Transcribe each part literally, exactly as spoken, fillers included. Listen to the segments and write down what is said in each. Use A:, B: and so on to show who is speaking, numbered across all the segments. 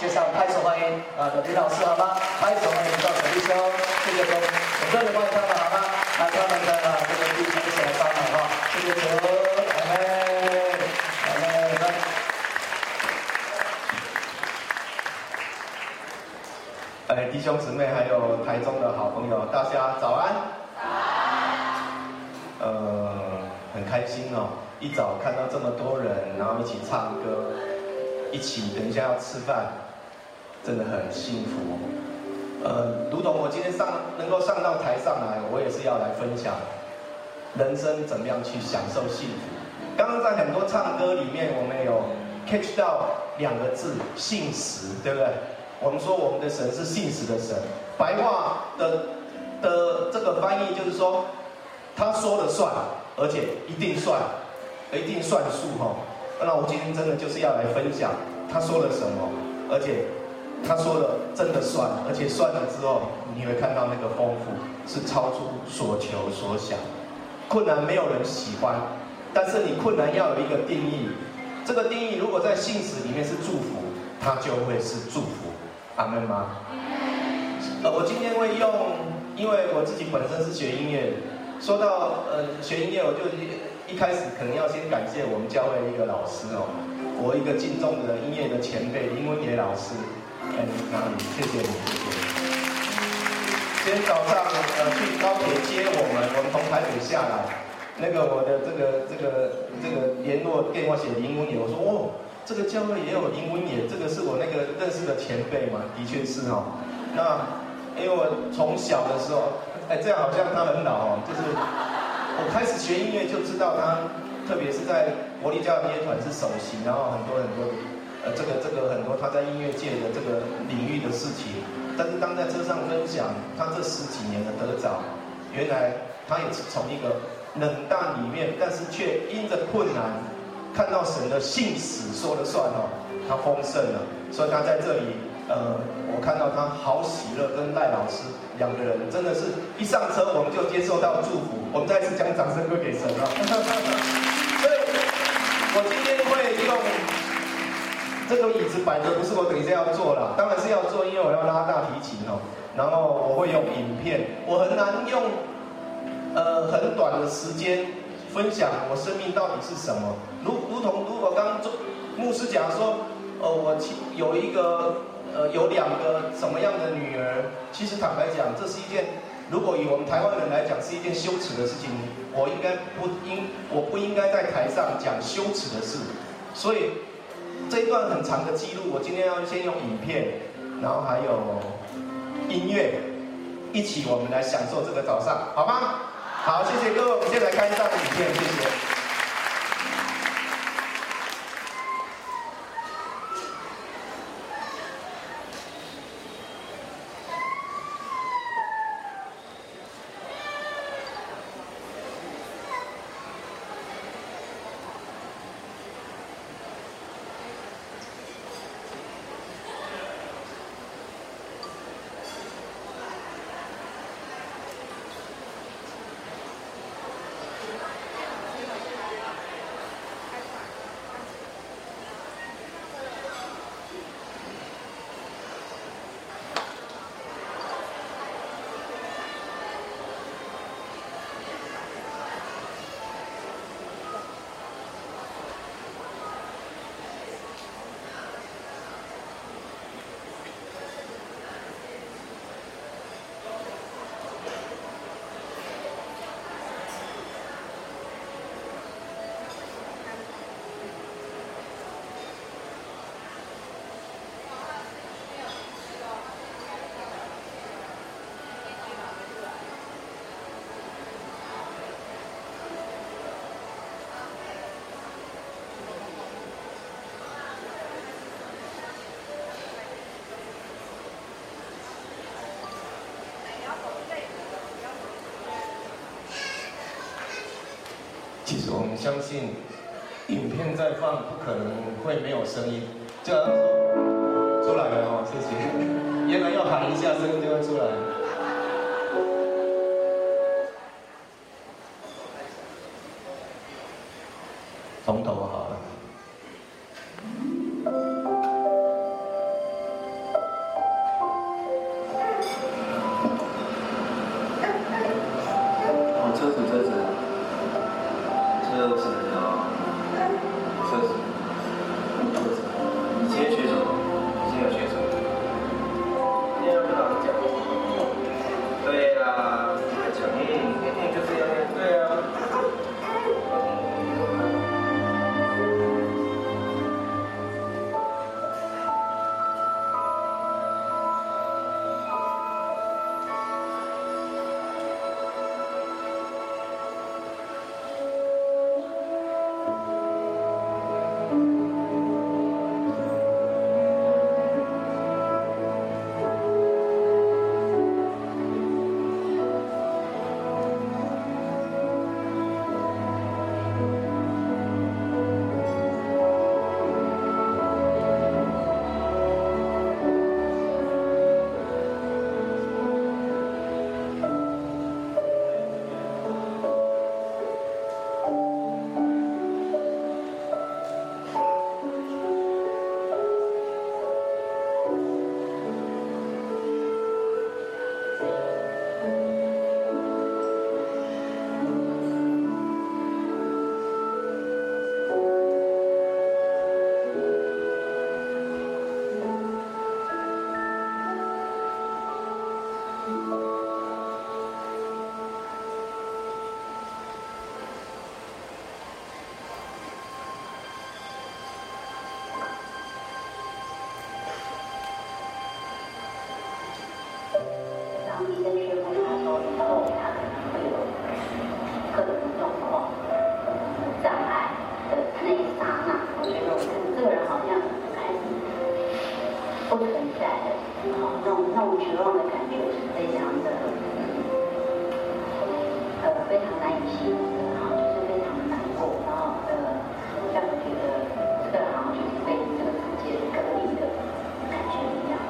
A: 介绍拍手欢迎啊的李老师好吗？拍手欢迎到陈弟兄，谢谢各位，我热烈欢迎他们好吗？那他们的啊这个弟兄一起来帮忙哈，谢谢主，阿门，阿门。
B: 哎，弟兄姊妹，还有台中的好朋友，大家早安。早安。呃，很开心哦，一早看到这么多人，然后一起唱歌，一起等一下要吃饭，真的很幸福。呃，如同我今天上能够上到台上来，我也是要来分享人生怎么样去享受幸福。刚刚在很多唱歌里面，我们有 catch 到两个字“信实”，对不对？我们说我们的神是信实的神，白话的的这个翻译就是说，他说了算，而且一定算，一定算数哈。那我今天真的就是要来分享他说了什么，而且他说了真的算，而且算了之后，你会看到那个丰富是超出所求所想。困难没有人喜欢，但是你困难要有一个定义，这个定义如果在信实里面是祝福，它就会是祝福。阿门吗？呃，我今天会用，因为我自己本身是学音乐，说到呃学音乐，我就一开始可能要先感谢我们教会的一个老师哦，我一个敬重的音乐的前辈林文杰老师，哎，哪里？谢谢你，谢谢你。今天早上呃去高铁接我们，我们从台北下来，那个我的这个这个这个联络电话写林文杰，我说哦。这个教会也有林文也，这个是我那个认识的前辈嘛，的确是哈、哦。那因为我从小的时候，哎，这样好像他很老哦，就是我开始学音乐就知道他，特别是在国立教育音乐团是首席，然后很多很多呃这个这个很多他在音乐界的这个领域的事情。但是当在车上分享他这十几年的得着，原来他也是从一个冷淡里面，但是却因着困难。看到神的信实说了算哦，他丰盛了，所以他在这里，呃，我看到他好喜乐，跟赖老师两个人真的是一上车我们就接受到祝福，我们再次将掌声归给神啊！所以，我今天会用这个椅子摆着，不是我等一下要做了，当然是要做，因为我要拉大提琴哦，然后我会用影片，我很难用，呃，很短的时间。分享我生命到底是什么？如如同如果刚刚牧师讲说，呃，我有一个呃有两个什么样的女儿？其实坦白讲，这是一件如果以我们台湾人来讲是一件羞耻的事情。我应该不应我不应该在台上讲羞耻的事。所以这一段很长的记录，我今天要先用影片，然后还有音乐，一起我们来享受这个早上，好吗？好，谢谢各位，我们先来看一段影片，谢谢。其实我们相信，影片在放不可能会没有声音，就好像说出来了哦，谢谢。原来要喊一下，声音就会出来。从头好了。
C: 不存在的，好，那种那种绝望的感觉是非常的，呃，非常难以形容的，哈，就是非常的难过，然后呃，让我觉得这个人好像就是被这个世界隔离的感觉一样。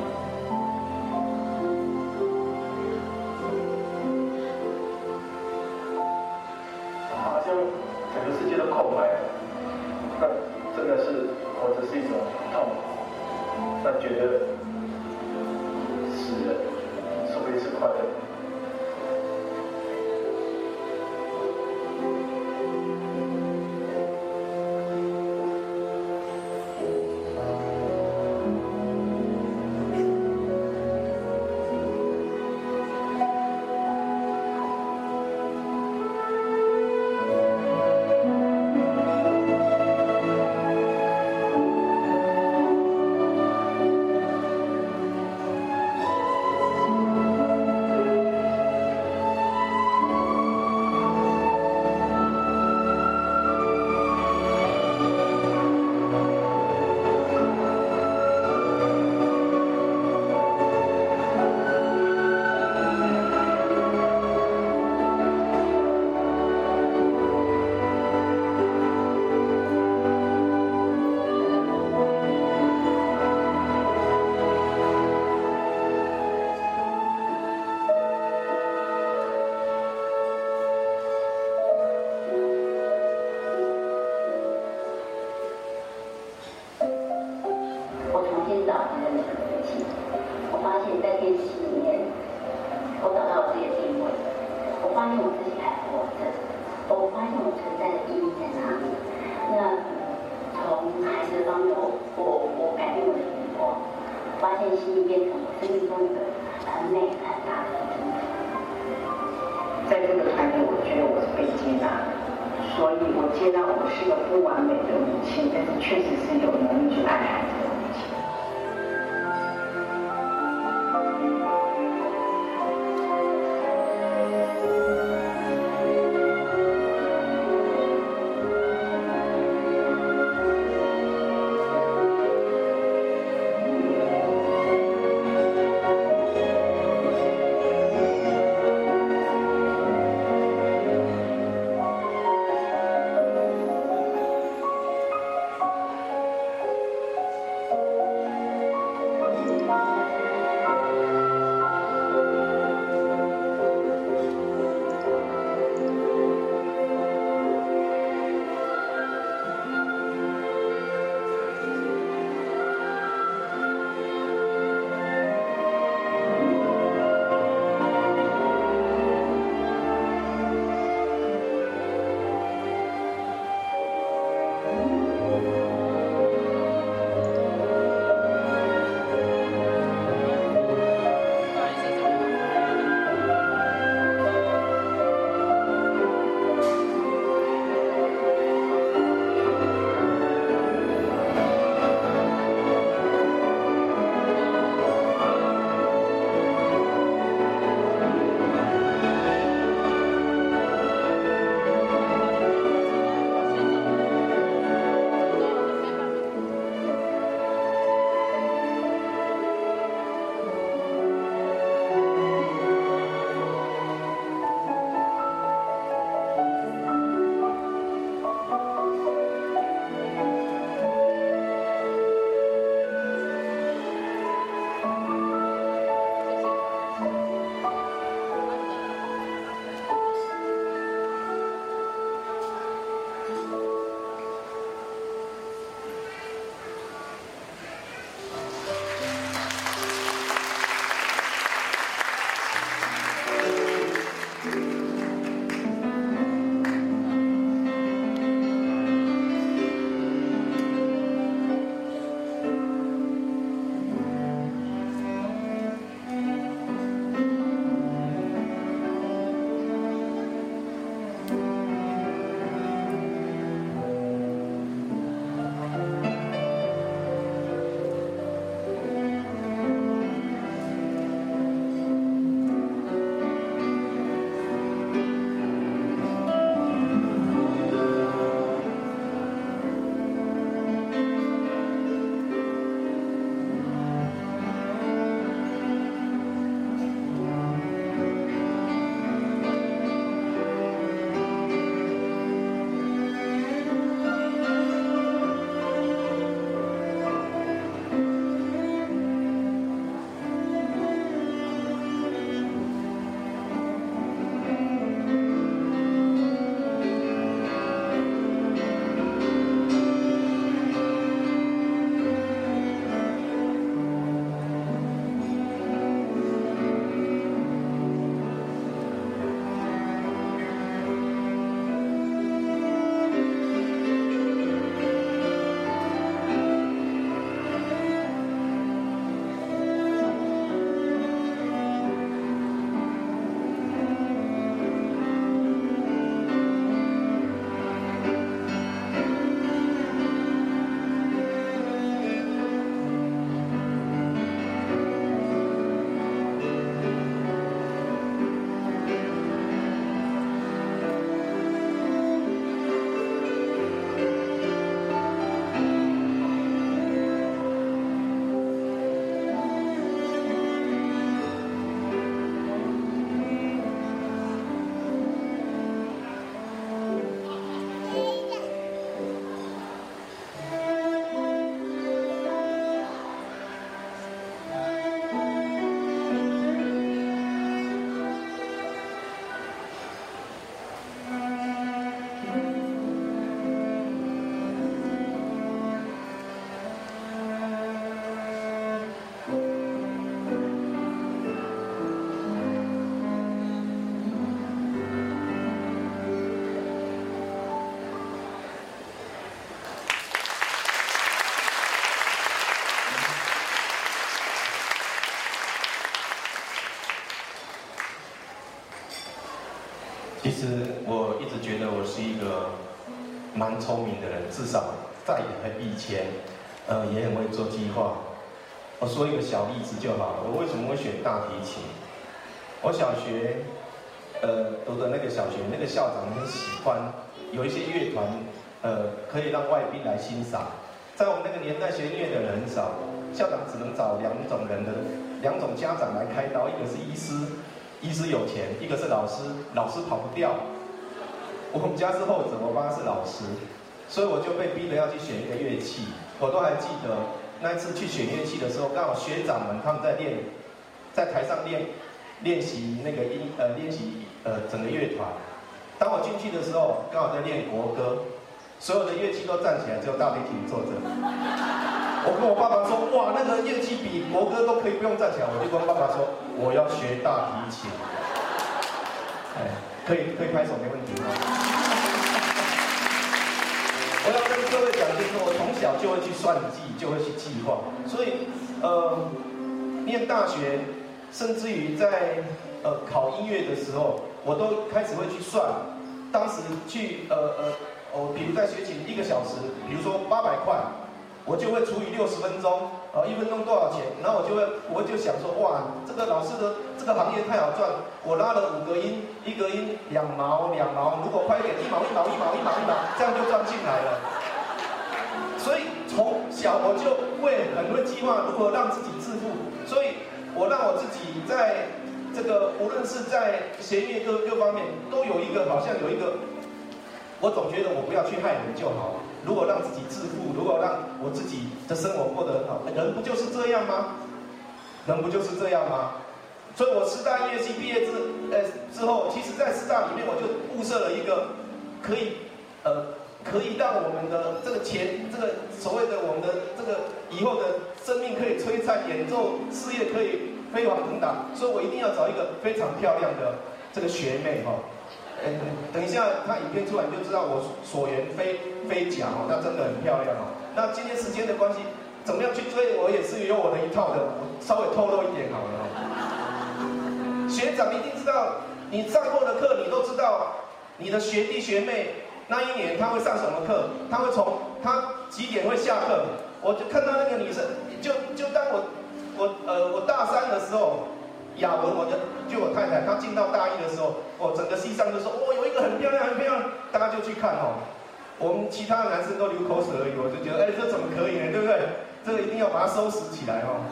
D: 好像整个世界都空白了，那真的是活着是一种痛，那觉得死了说不定是快乐。
B: 实我一直觉得我是一个蛮聪明的人，至少在以前，呃，也很会做计划。我说一个小例子就好了。我为什么会选大提琴？我小学，呃，读的那个小学，那个校长很喜欢有一些乐团，呃，可以让外宾来欣赏。在我们那个年代，学音乐的人很少，校长只能找两种人的两种家长来开刀，一个是医师，医师有钱；一个是老师，老师跑不掉。我们家是后者，我爸是老师，所以我就被逼着要去选一个乐器。我都还记得那一次去选乐器的时候，刚好学长们他们在练，在台上练练习那个音呃练习呃整个乐团。当我进去的时候，刚好在练国歌，所有的乐器都站起来，只有大提琴坐着。我跟我爸爸说，哇，那个乐器比国歌都可以不用站起来，我就跟爸爸说，我要学大提琴。哎，可以可以拍手没问题吗？我要跟各位讲，就是我从小就会去算计，就会去计划，所以呃，念大学，甚至于在呃考音乐的时候，我都开始会去算。当时去呃呃，我比如在学琴一个小时，比如说八百块。我就会除以六十分钟，呃，一分钟多少钱？然后我就会，我就想说，哇，这个老师的这个行业太好赚，我拉了五个音，一个音两毛两毛，如果快一点，一毛一毛一毛一毛一毛，这样就赚进来了。所以从小我就会很会计划如何让自己致富，所以我让我自己在这个无论是在学业各各方面，都有一个好像有一个，我总觉得我不要去害人就好。如果让自己致富，如果让我自己的生活过得很好，人不就是这样吗？人不就是这样吗？所以我师大音乐系毕业之呃之后，其实在师大里面我就物色了一个可以呃可以让我们的这个钱，这个所谓的我们的这个以后的生命可以璀璨，演奏事业可以飞黄腾达，所以我一定要找一个非常漂亮的这个学妹哈。嗯，等一下，他影片出来你就知道我所言非非假哦，那真的很漂亮哦。那今天时间的关系，怎么样去追，我也是有我的一套的，我稍微透露一点好了哦。学长一定知道，你上过的课，你都知道，你的学弟学妹那一年他会上什么课，他会从他几点会下课，我就看到那个女生，就就当我我呃我大三的时候。雅文，我的就我太太，她进到大一的时候，我整个系上就说，哦，有一个很漂亮，很漂亮，大家就去看哦。我们其他的男生都流口水而已，我就觉得，哎，这怎么可以呢？对不对？这个一定要把它收拾起来哦，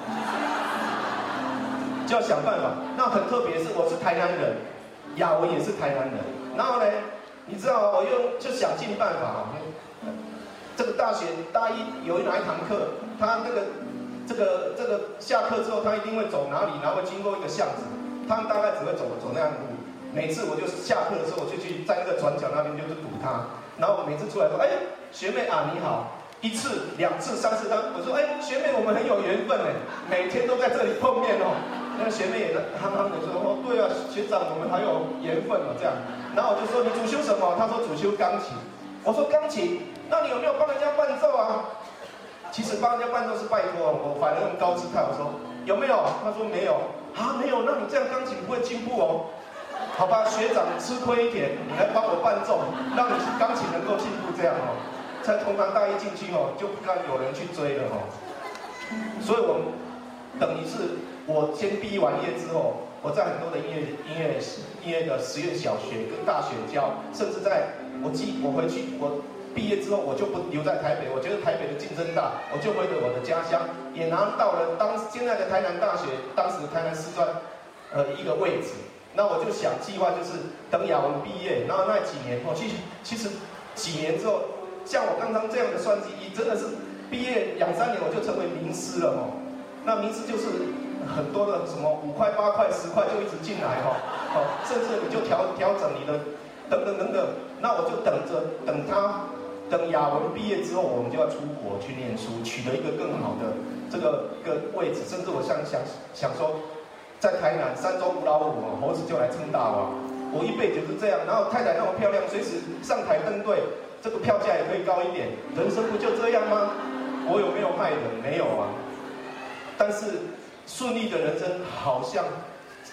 B: 就要想办法。那很特别是，我是台南人，雅文也是台南人，然后呢，你知道，我又就想尽办法，这个大学大一有哪一堂课，他那个。这个这个下课之后，他一定会走哪里，然后会经过一个巷子，他们大概只会走走那样的路。每次我就下课的时候，我就去在那个转角那边就是堵他，然后每次出来说，哎，学妹啊你好，一次、两次、三次，他我说，哎，学妹我们很有缘分哎，每天都在这里碰面哦。那个学妹也憨憨的说，哦对啊，学长我们还有缘分哦这样。然后我就说你主修什么？他说主修钢琴。我说钢琴，那你有没有帮人家伴奏啊？其实帮人家伴奏是拜托，我反而用高姿态，我说有没有？他说没有啊，没有，那你这样钢琴不会进步哦。好吧，学长吃亏一点，你来帮我伴奏，让你钢琴能够进步，这样哦。才同堂大一进去哦，就不敢有人去追了哦。所以我们等于是我先毕业完业之后，我在很多的音乐音乐音乐的实验小学跟大学教，甚至在我记我回去我。毕业之后我就不留在台北，我觉得台北的竞争大，我就回了我的家乡，也拿到了当现在的台南大学，当时台南师专，呃一个位置。那我就想计划就是等雅文毕业，然后那几年哦，其实其实几年之后，像我刚刚这样的算计，真的是毕业两三年我就成为名师了哦。那名师就是很多的什么五块八块十块就一直进来哈，哦，甚至你就调调整你的等等等等，那我就等着等他。等雅文毕业之后，我们就要出国去念书，取得一个更好的这个个位置。甚至我想想想说，在台南山中无老虎，猴子就来称大王。我一辈子就是这样。然后太太那么漂亮，随时上台登对，这个票价也可以高一点。人生不就这样吗？我有没有害人？没有啊。但是顺利的人生好像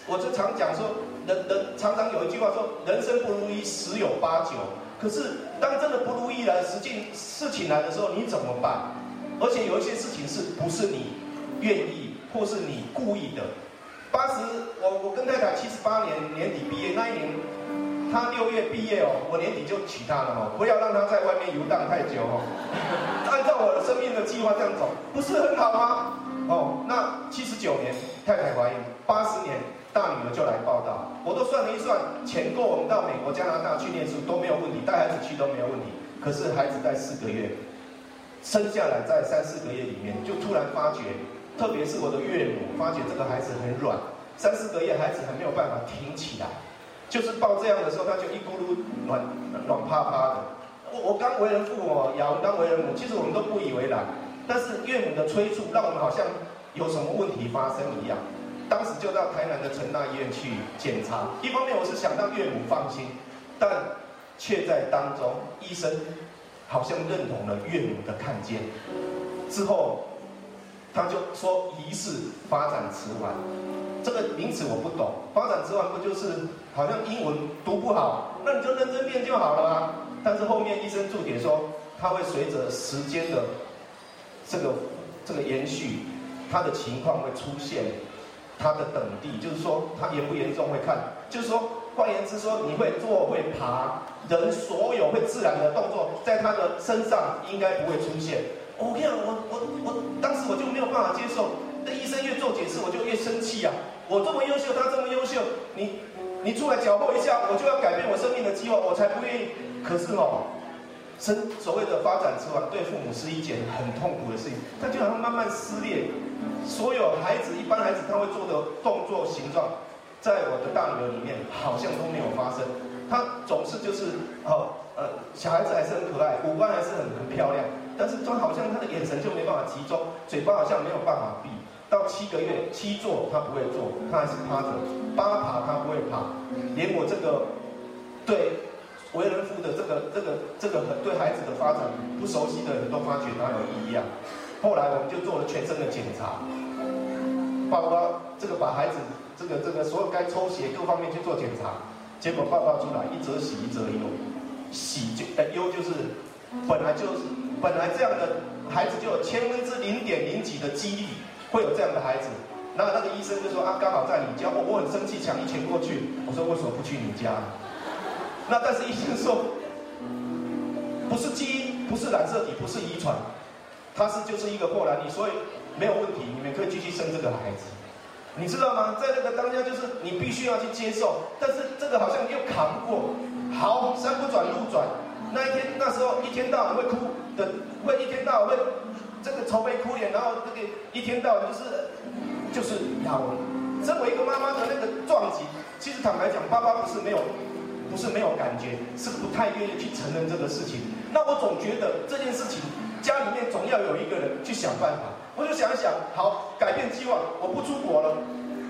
B: 我就常讲说，人人常常有一句话说，人生不如意十有八九。可是当真的不如意来，实际事情来的时候，你怎么办？而且有一些事情是不是你愿意，或是你故意的？八十，我我跟太太七十八年年底毕业那一年，她六月毕业哦，我年底就娶她了哦，不要让她在外面游荡太久哦。按照我的生命的计划这样走，不是很好吗？哦，那七十九年太太怀孕，八十年大女儿就来报道，我都算了一算，钱够我们到美国、加拿大去念书都没有问题，带孩子去都没有问题。可是孩子在四个月生下来，在三四个月里面，就突然发觉，特别是我的岳母发觉这个孩子很软，三四个月孩子还没有办法挺起来，就是抱这样的时候，他就一咕噜软软趴趴的。我我刚为人父哦，雅文刚为人母，其实我们都不以为然。但是岳母的催促，让我们好像有什么问题发生一样。当时就到台南的成大医院去检查，一方面我是想让岳母放心，但却在当中，医生好像认同了岳母的看见。之后，他就说疑似发展迟缓，这个名词我不懂。发展迟缓不就是好像英文读不好，那你就认真念就好了啊？但是后面医生注解说，它会随着时间的这个这个延续，他的情况会出现他的等地，就是说他严不严重会看，就是说换言之说，你会坐会爬，人所有会自然的动作，在他的身上应该不会出现。我跟你讲，我我我当时我就没有办法接受，那医生越做解释，我就越生气啊！我这么优秀，他这么优秀，你你出来搅和一下，我就要改变我生命的计划，我才不愿意。可是哦。生所谓的发展迟缓，对父母是一件很痛苦的事情，它就好像慢慢撕裂。所有孩子，一般孩子他会做的动作形状，在我的大女儿里面好像都没有发生。她总是就是哦呃，小孩子还是很可爱，五官还是很很漂亮，但是她好像她的眼神就没办法集中，嘴巴好像没有办法闭。到七个月，七坐她不会坐，她还是趴着；八爬她不会爬，连我这个对。为人父的这个这个这个很对孩子的发展不熟悉的人都发觉哪有异样。后来我们就做了全身的检查，包括这个把孩子这个这个所有该抽血各方面去做检查，结果报告出来一则喜一则忧，喜就呃忧就是本来就是本来这样的孩子就有千分之零点零几的几率会有这样的孩子。那那个医生就说啊，刚好在你家，我我很生气，抢一拳过去。我说为什么不去你家？那但是医生说，不是基因，不是染色体，不是遗传，它是就是一个破烂你，所以没有问题，你们可以继续生这个孩子，你知道吗？在那个当下，就是你必须要去接受，但是这个好像又扛不过。好，山不转路转，那一天那时候一天到晚会哭的，会一天到晚会这个愁眉苦脸，然后这个一天到晚就是就是要身为一个妈妈的那个撞击，其实坦白讲，爸爸不是没有。不是没有感觉，是不太愿意去承认这个事情。那我总觉得这件事情，家里面总要有一个人去想办法。我就想一想，好，改变计划，我不出国了。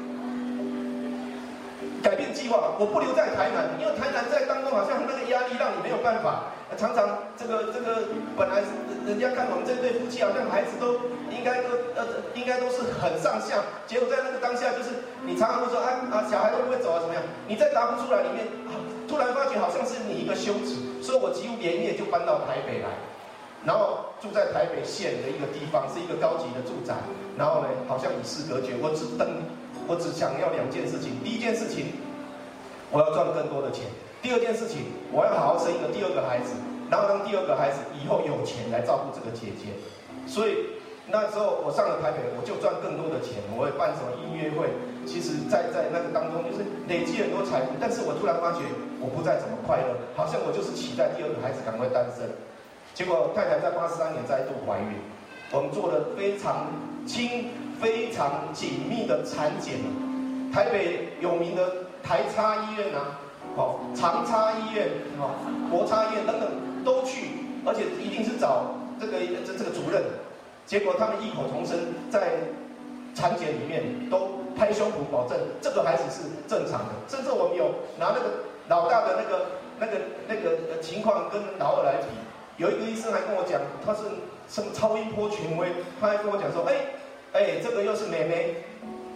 B: 改变计划，我不留在台南，因为台南在当中好像那个压力让你没有办法。常常这个这个本来人家看我们这对夫妻好像孩子都应该都呃应该都是很上相，结果在那个当下就是你常常会说啊啊小孩会不会走啊怎么样？你再答不出来里面。突然发觉好像是你一个羞耻，所以我几乎连夜就搬到台北来，然后住在台北县的一个地方，是一个高级的住宅。然后呢，好像与世隔绝。我只等，我只想要两件事情：第一件事情，我要赚更多的钱；第二件事情，我要好好生一个第二个孩子，然后让第二个孩子以后有钱来照顾这个姐姐。所以那时候我上了台北，我就赚更多的钱，我会办什么音乐会。其实在，在在那个当中，就是累积很多财富，但是我突然发觉，我不再怎么快乐，好像我就是期待第二个孩子赶快诞生。结果太太在八十三年再度怀孕，我们做了非常亲、非常紧密的产检。台北有名的台差医院啊，哦，长差医院，哦，国差医院等等都去，而且一定是找这个这这个主任。结果他们异口同声在产检里面都拍胸脯保证这个孩子是正常的，甚至我们有拿那个老大的那个那个那个情况跟老二来比，有一个医生还跟我讲，他是什么超音波权威，他还跟我讲说，哎哎，这个又是妹妹，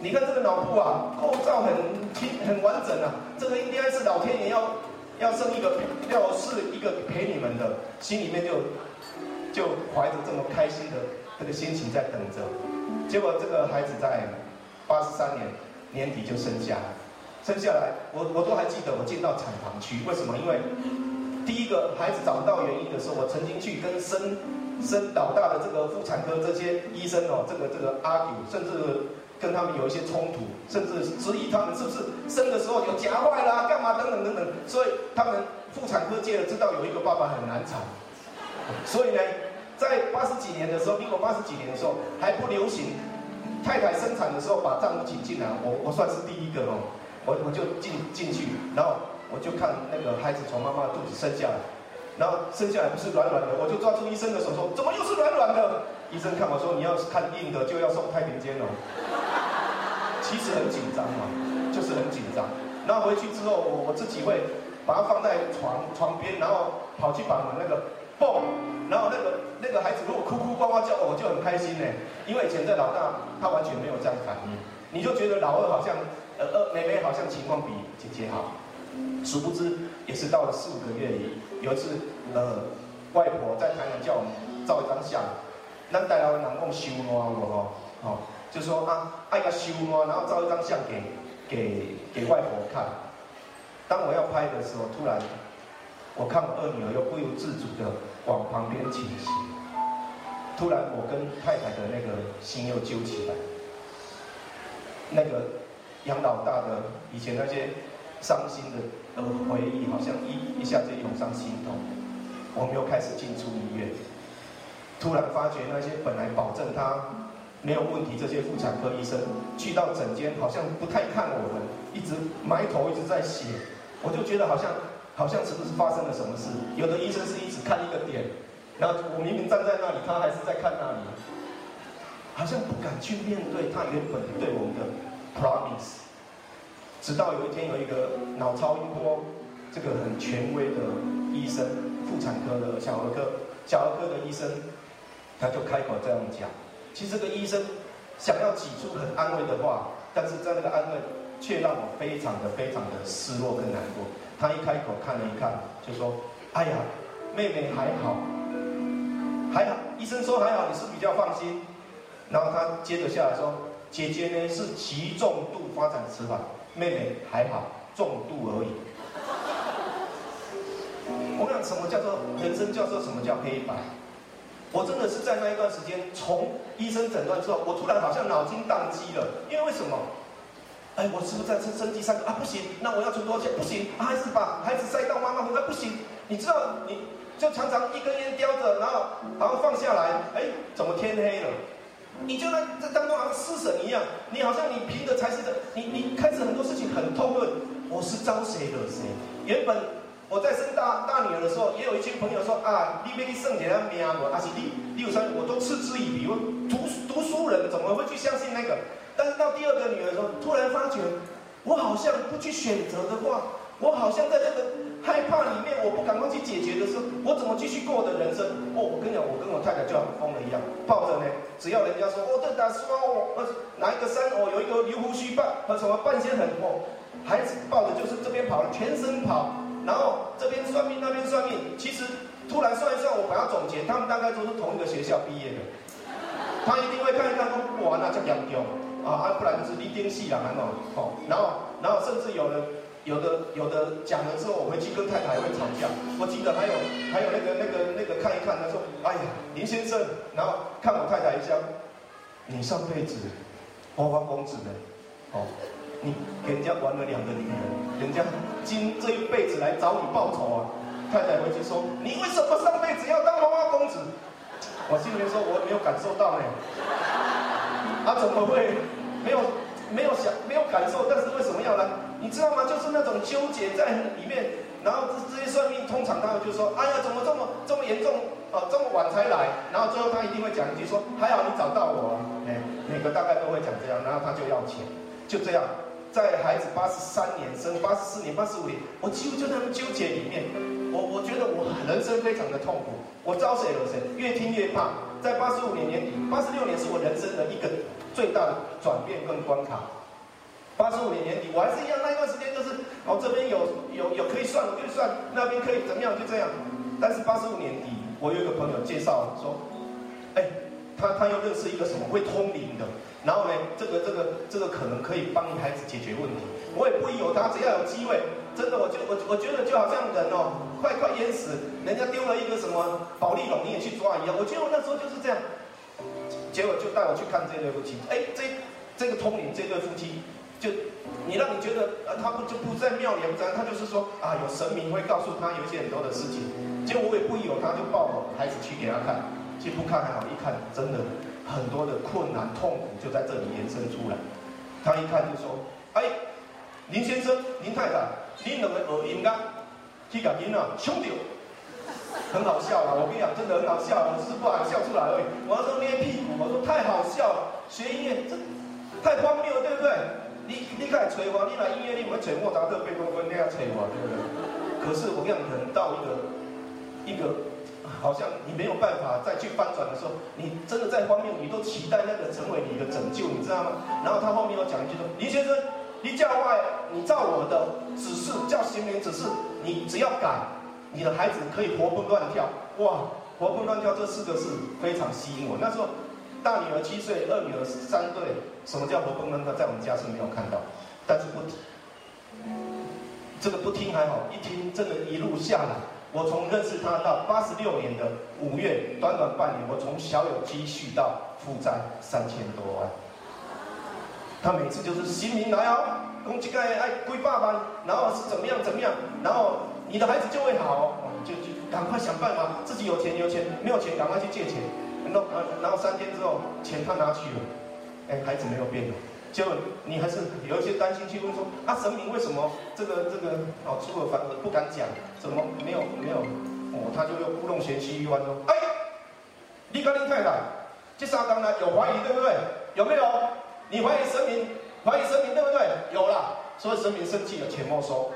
B: 你看这个脑部啊，构造很清很完整啊，这个应该是老天爷要要生一个要是一个陪你们的，心里面就就怀着这么开心的这个心情在等着。结果这个孩子在八十三年年底就生下来，生下来我我都还记得，我进到产房去，为什么？因为第一个孩子找不到原因的时候，我曾经去跟生生老大的这个妇产科这些医生哦，这个这个 argue， 甚至跟他们有一些冲突，甚至质疑他们是不是生的时候有夹坏啦、干嘛等等等等。所以他们妇产科界的知道有一个爸爸很难产，所以呢，在八十几年的时候，民国八十几年的时候还不流行太太生产的时候把丈夫请进来，我我算是第一个哦，我我就进进去，然后我就看那个孩子从妈妈肚子生下来。然后生下来不是软软的，我就抓住医生的手说：“怎么又是软软的？”医生看我说：“你要是看硬的，就要送太平间哦。”其实很紧张嘛，就是很紧张。然后回去之后，我我自己会把它放在床床边，然后跑去把门那个蹦，然后那个那个孩子如果哭哭呱呱叫，我就很开心呢。因为以前在老大，他完全没有这样反应，你就觉得老二好像呃二妹妹好像情况比姐姐好。殊不知，也是到了四五个月里，有一次，呃，外婆在台南叫我们照一张相，咱台湾人讲收烂我吼，哦，就说啊，爱个收烂，然后照一张相给给给外婆看。当我要拍的时候，突然我看我二女儿又不由自主的往旁边倾斜，突然我跟太太的那个心又揪起来，那个养老大的以前那些。伤心的呃回忆好像一一下子涌上心头，我们又开始进出医院，突然发觉那些本来保证他没有问题这些妇产科医生，去到诊间好像不太看我们，一直埋头一直在写，我就觉得好像好像是不是发生了什么事？有的医生是一直看一个点，然后我明明站在那里，他还是在看那里，好像不敢去面对他原本对我们的 promise。直到有一天，有一个脑超音波，这个很权威的医生，妇产科的小儿科小儿科的医生，他就开口这样讲。其实这个医生想要挤出很安慰的话，但是在那个安慰却让我非常的非常的失落跟难过。他一开口看了一看，就说：“哎呀，妹妹还好，还好。”医生说还好，你是比较放心。然后他接着下来说：“姐姐呢是极重度发展迟缓。”妹妹还好，重度而已。我想什么叫做人生，叫做什么叫黑白？我真的是在那一段时间，从医生诊断之后，我突然好像脑筋宕机了。因为为什么？哎，我是不是在生生第三个啊？不行，那我要存多少钱？不行，啊、还是把孩子塞到妈妈回来？不行，你知道，你就常常一根烟叼着，然后然后放下来，哎，怎么天黑了？你就在这当中好像失神一样，你好像你凭的才是的，你你开始很多事情很痛恨，我是招谁惹谁？原本我在生大大女儿的时候，也有一群朋友说啊，你别去圣姐他命我，还是你你有三，我都嗤之以鼻。我读读书人怎么会去相信那个？但是到第二个女儿的时候，突然发觉，我好像不去选择的话，我好像在这个害怕里面，我不赶快去解决的时候，我怎么继续过我的人生？哦，我跟你讲，我跟我太太就像疯了一样，抱着呢，只要人家说哦，这打刷哦，哪一个山哦，有一个留胡须半和什么半仙很哦，孩子抱着就是这边跑，全身跑，然后这边算命那边算命，其实突然算一算，我把它总结，他们大概都是同一个学校毕业的，他一定会看一看说，哇，那叫严重啊，不然就是你顶死人安哦，哦，然后然后甚至有人。有的有的讲了之后，我回去跟太太会吵架。我记得还有还有那个那个那个看一看，他说：“哎呀，林先生。”然后看我太太一下，你上辈子花花公子的，哦，你给人家玩了两个女人，人家今这一辈子来找你报仇啊！太太回去说：“你为什么上辈子要当花花公子？”我心里面说：“我没有感受到呢，啊，怎么会没有没有想没有感受？但是为什么要来？”你知道吗？就是那种纠结在里面，然后这这些算命通常他们就说：“哎呀，怎么这么这么严重？呃，这么晚才来。”然后最后他一定会讲一句说：“还好你找到我。”哎，每个大概都会讲这样，然后他就要钱，就这样，在孩子八十三年生、八十四年、八十五年，我几乎就在那纠结里面。我我觉得我人生非常的痛苦，我招谁惹谁，越听越怕。 在八十五年年底，八十六年是我人生的一个最大的转变跟关卡。八十五年年底，我还是一样，那一段时间就是哦，这边有有有可以算，我就算，那边可以怎么样就这样。但是八十五年底，我有一个朋友介绍说，哎，他他又认识一个什么会通灵的，然后呢，这个这个这个可能可以帮孩子解决问题。我也不疑有他，只要有机会，真的，我就我我觉得就好像人哦，快快淹死，人家丢了一个什么保利龙，你也去抓一样。我觉得我那时候就是这样，结果就带我去看这对夫妻，哎，这这个通灵这对夫妻。就你让你觉得呃他不就不在庙里不在，他就是说啊有神明会告诉他有一些很多的事情，结果我也不疑有他，就抱我孩子去给他看，其实不看还好，一看真的很多的困难痛苦就在这里延伸出来。他一看就说：“哎，林先生、林太太，你两个耳音啊，去把囡仔冲掉。”很好笑啊！我跟你讲，真的很好笑，我只是不敢笑出来而已。我要说捏屁股，我说太好笑了，学音乐这太荒谬了，对不对？你你开始吹我，你来音乐你不会吹莫扎特、贝多芬那样吹我，对不对？可是我跟你讲，人到一个一个，好像你没有办法再去翻转的时候，你真的在荒谬，你都期待那个成为你的拯救，你知道吗？然后他后面又讲一句说：“林先生，你叫外，你照我的指示，叫行灵指示，你只要改，你的孩子可以活蹦乱跳。”哇，活蹦乱跳这四个字非常吸引我。那时候。大女儿七岁，二女儿三岁。什么叫活蹦乱跳？在我们家是没有看到，但是不听，这个不听还好，一听真的一路下来，我从认识他到八十六年的五月，短短半年，我从小有积蓄到负债三千多万。他每次就是新民来哦，公这个爱归爸爸，然后是怎么样怎么样，然后你的孩子就会好，就就赶快想办法，自己有钱有钱，没有钱赶快去借钱。然后，然后三天之后，钱他拿去了，哎，孩子没有变了。结果你还是有一些担心去问说：啊，神明为什么这个这个哦出尔反尔不敢讲？怎么没有没有？哦，他就用故弄玄虚一弯说：哎，你跟你太太这三天来有怀疑对不对？有没有？你怀疑神明，怀疑神明对不对？有啦，所以神明生气了，钱没收。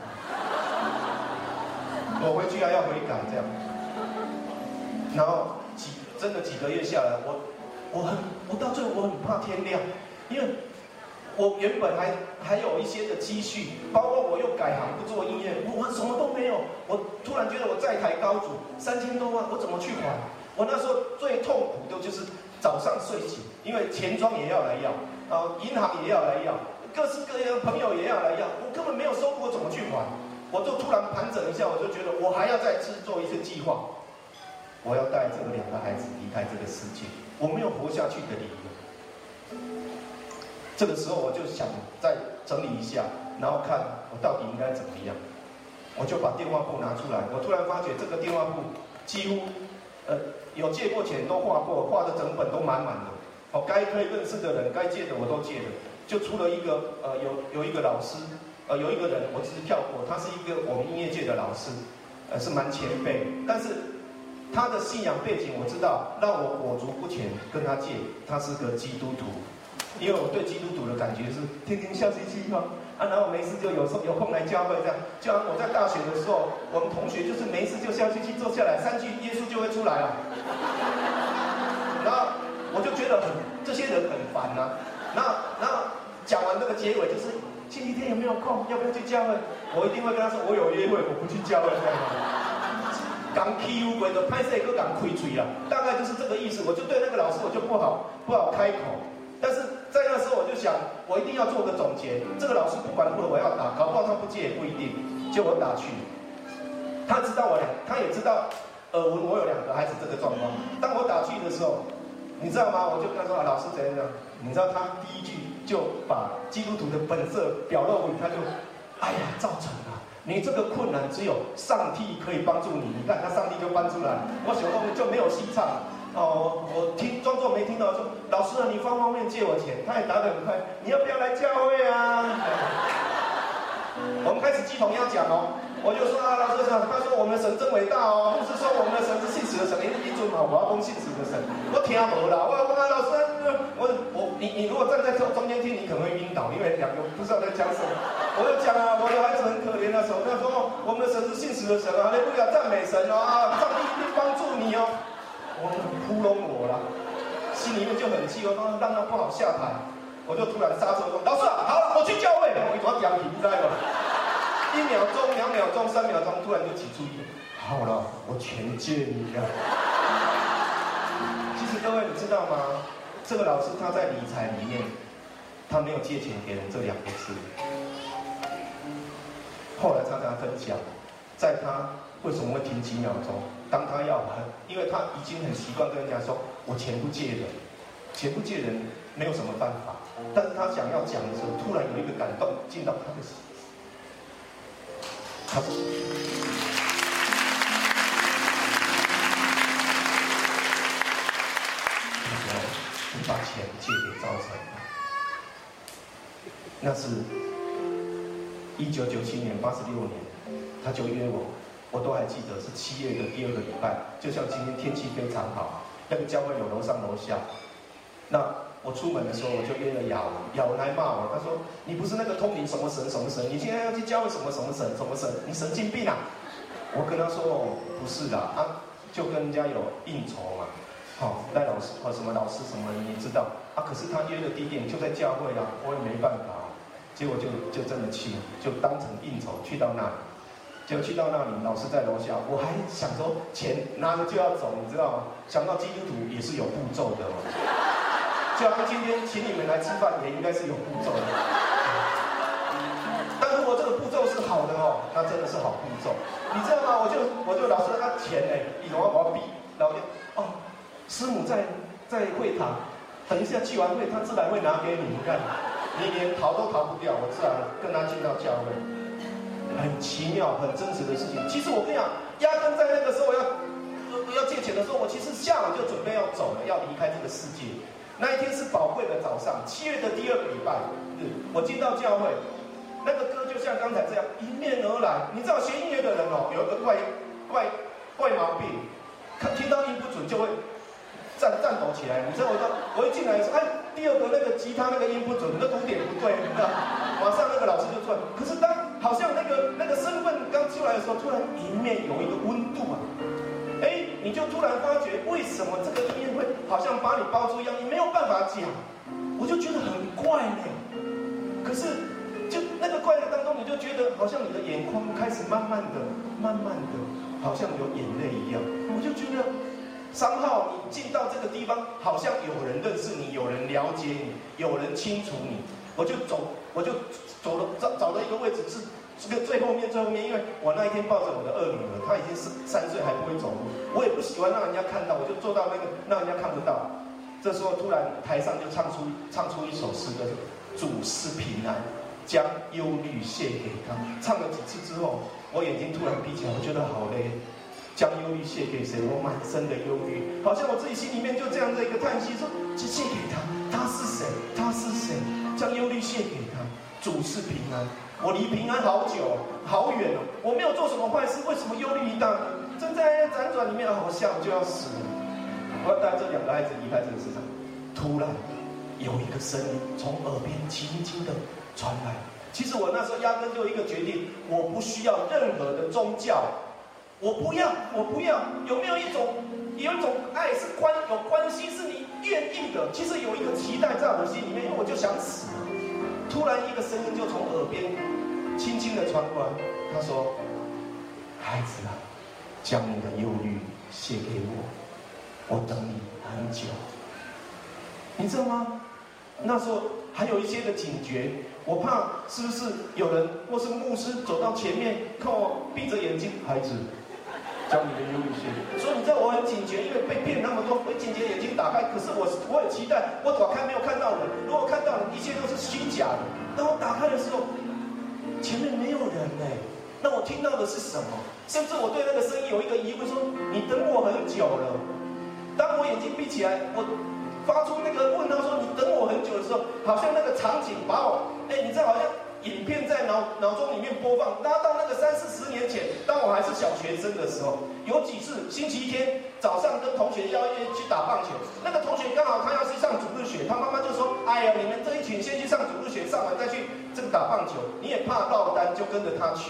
B: 我回去还要悔改这样，然后。几真的几个月下来，我我很我到最后我很怕天亮，因为我原本还还有一些的积蓄，包括我又改行不做音乐，我我什么都没有。我突然觉得我债台高筑，三千多万，我怎么去还？我那时候最痛苦的就是早上睡醒，因为钱庄也要来要，啊，银行也要来要，各式各样的朋友也要来要，我根本没有收入，我怎么去还？我就突然盘整一下，我就觉得我还要再制作一些计划。我要带这个两个孩子离开这个世界，我没有活下去的理由。这个时候我就想再整理一下，然后看我到底应该怎么样。我就把电话簿拿出来，我突然发觉这个电话簿几乎，呃，有借过钱都画过，画的整本都满满的。哦，该可以认识的人，该借的我都借了。就出了一个，呃，有有一个老师，呃，有一个人我只是跳过，他是一个我们音乐界的老师，呃，是蛮前辈，但是。他的信仰背景我知道，让我裹足不前跟他借。他是个基督徒，因为我对基督徒的感觉是天天笑嘻嘻哈啊，然后没事就有时候有空来教会这样。就像我在大学的时候，我们同学就是没事就笑嘻嘻坐下来，三句耶稣就会出来了。然后我就觉得很这些人很烦啊。然后然后讲完这个结尾就是星期天有没有空，要不要去教会？我一定会跟他说我有约会，我不去教会这样。刚 K U 鬼的拍摄个敢亏嘴了，大概就是这个意思。我就对那个老师我就不好不好开口，但是在那时候我就想，我一定要做个总结。这个老师不管如何我要打，搞不好他不接也不一定，就我打去。他知道我两，他也知道耳闻我有两个孩子这个状况。当我打去的时候，你知道吗？我就跟他说啊，老师怎样怎样。你知道他第一句就把基督徒的本色表露无遗，他就，哎呀，造成了。你这个困难只有上帝可以帮助你，你看他上帝就搬出来，我小后面就没有戏唱哦。我听装作没听到，说老师啊，你方方面面借我钱，他也打得很快，你要不要来教会啊？我们开始鸡同鸭讲哦，我就说啊，老师，他说我们的神真伟大哦，不是说我们的神是信实的神，你你准嘛，我要封信实的神，我听无啦，我我跟老师，我我你你如果站在中中间听，你可能会晕倒，因为两个不知道在讲什么。我就讲啊，我的孩子很可怜的时候，他说我们的神是信实的神啊，哈利路亚，赞美神啊，上帝一定帮助你哦。 我糊弄我了，心里面就很气，我说让他不好下台，我就突然刹车说：“老师啊，好了，我去教会。”我一抓羊皮，你知道吗？一秒钟、两秒钟、三秒钟，突然就起注意，好了，我全借你了。其实各位，你知道吗？这个老师他在理财里面，他没有借钱给人这两个字。后来他跟他分享，在他为什么会停几秒钟？当他要还，因为他已经很习惯跟人家说：“我钱不借人，钱不借人没有什么办法。”但是他想要讲的时候，突然有一个感动进到他的心，他说：“那时候你把钱借给赵成，那是一九九七年八十六年，他就约我。”我都还记得是七月的第二个礼拜，就像今天天气非常好，那个教会有楼上楼下。那我出门的时候，我就约了雅文，雅文还骂我，他说：“你不是那个通灵什么神什么神，你现在要去教会什么什么神什么神，你神经病啊！”我跟他说：“哦，不是的啊，就跟人家有应酬嘛，好、哦，赖老师或什么老师什么，你也知道啊。可是他约的地点就在教会啊，我也没办法，结果就就真的去，就当成应酬去到那里。”结果去到那里，老师在楼下，我还想说钱拿着就要走，你知道吗？想到基督徒也是有步骤的哦，就好像今天请你们来吃饭，也应该是有步骤的。但如果这个步骤是好的哦，那真的是好步骤。你知道吗？我就我就老师他钱呢，你怎么我要逼？然后就哦，师母在在会堂，等一下聚完会，他自然会拿给你，你看，你连逃都逃不掉，我自然跟他进到教会。很奇妙、很真实的事情。其实我跟你讲，压根在那个时候要要借钱的时候，我其实下午就准备要走了，要离开这个世界。那一天是宝贵的早上，七月的第二个礼拜日，我进到教会，那个歌就像刚才这样迎面而来。你知道学音乐的人哦，有一个怪怪怪毛病，看听到音不准就会颤颤抖起来。你知道我我一进来说，哎，第二个那个吉他那个音不准，那鼓点不对，你知道，马上那个老师就出来。可是当好像那个那个身份刚出来的时候，突然迎面有一个温度啊，哎，你就突然发觉为什么这个音乐会好像把你包住一样，你没有办法讲，我就觉得很怪呢。可是就那个怪的当中，你就觉得好像你的眼眶开始慢慢的、慢慢的，好像有眼泪一样。我就觉得三号你进到这个地方，好像有人认识你，有人了解你，有人清楚你。我就走，我就走了，找找了一个位置是这个最后面最后面，因为我那一天抱着我的二女儿，她已经是三岁还不会走路，我也不喜欢让人家看到，我就坐到那个让人家看不到。这时候突然台上就唱出唱出一首诗歌，主是平安，将忧虑卸给他。唱了几次之后，我眼睛突然闭起来，我觉得好累。将忧虑卸给谁？我满身的忧虑，好像我自己心里面就这样的一个叹息，说：就卸给他，他是谁？他是谁？将忧虑卸给他，主是平安。我离平安好久，好远哦。我没有做什么坏事，为什么忧虑一大堆？正在辗转里面，好像就要死了。我要带这两个孩子离开这个世上，突然有一个声音从耳边轻轻的传来。其实我那时候压根就有一个决定，我不需要任何的宗教。我不要，我不要。有没有一种，有一种爱是关有关系，是你愿意的？其实有一个期待在我的心里面，因为我就想死。突然一个声音就从耳边轻轻的传过来，他说：“孩子啊，将你的忧虑卸给我，我等你很久。”你知道吗？那时候还有一些的警觉，我怕是不是有人或是牧师走到前面，看我闭着眼睛，孩子。将你的忧虑卸。所以你知道我很警觉，因为被骗那么多，我警觉眼睛打开，可是我我很期待，我打开没有看到人，如果看到人，一切都是虚假的。当我打开的时候，前面没有人哎，那我听到的是什么？甚至我对那个声音有一个疑问，说你等我很久了。当我眼睛闭起来，我发出那个问他说你等我很久的时候，好像那个场景把我哎，你知道好像。影片在脑脑中里面播放，拉到那个三四十年前，当我还是小学生的时候，有几次星期天早上跟同学邀约去打棒球，那个同学刚好他要去上主日学，他妈妈就说：“哎呀，你们这一群先去上主日学，上完再去这个打棒球。”你也怕落单，就跟着他去。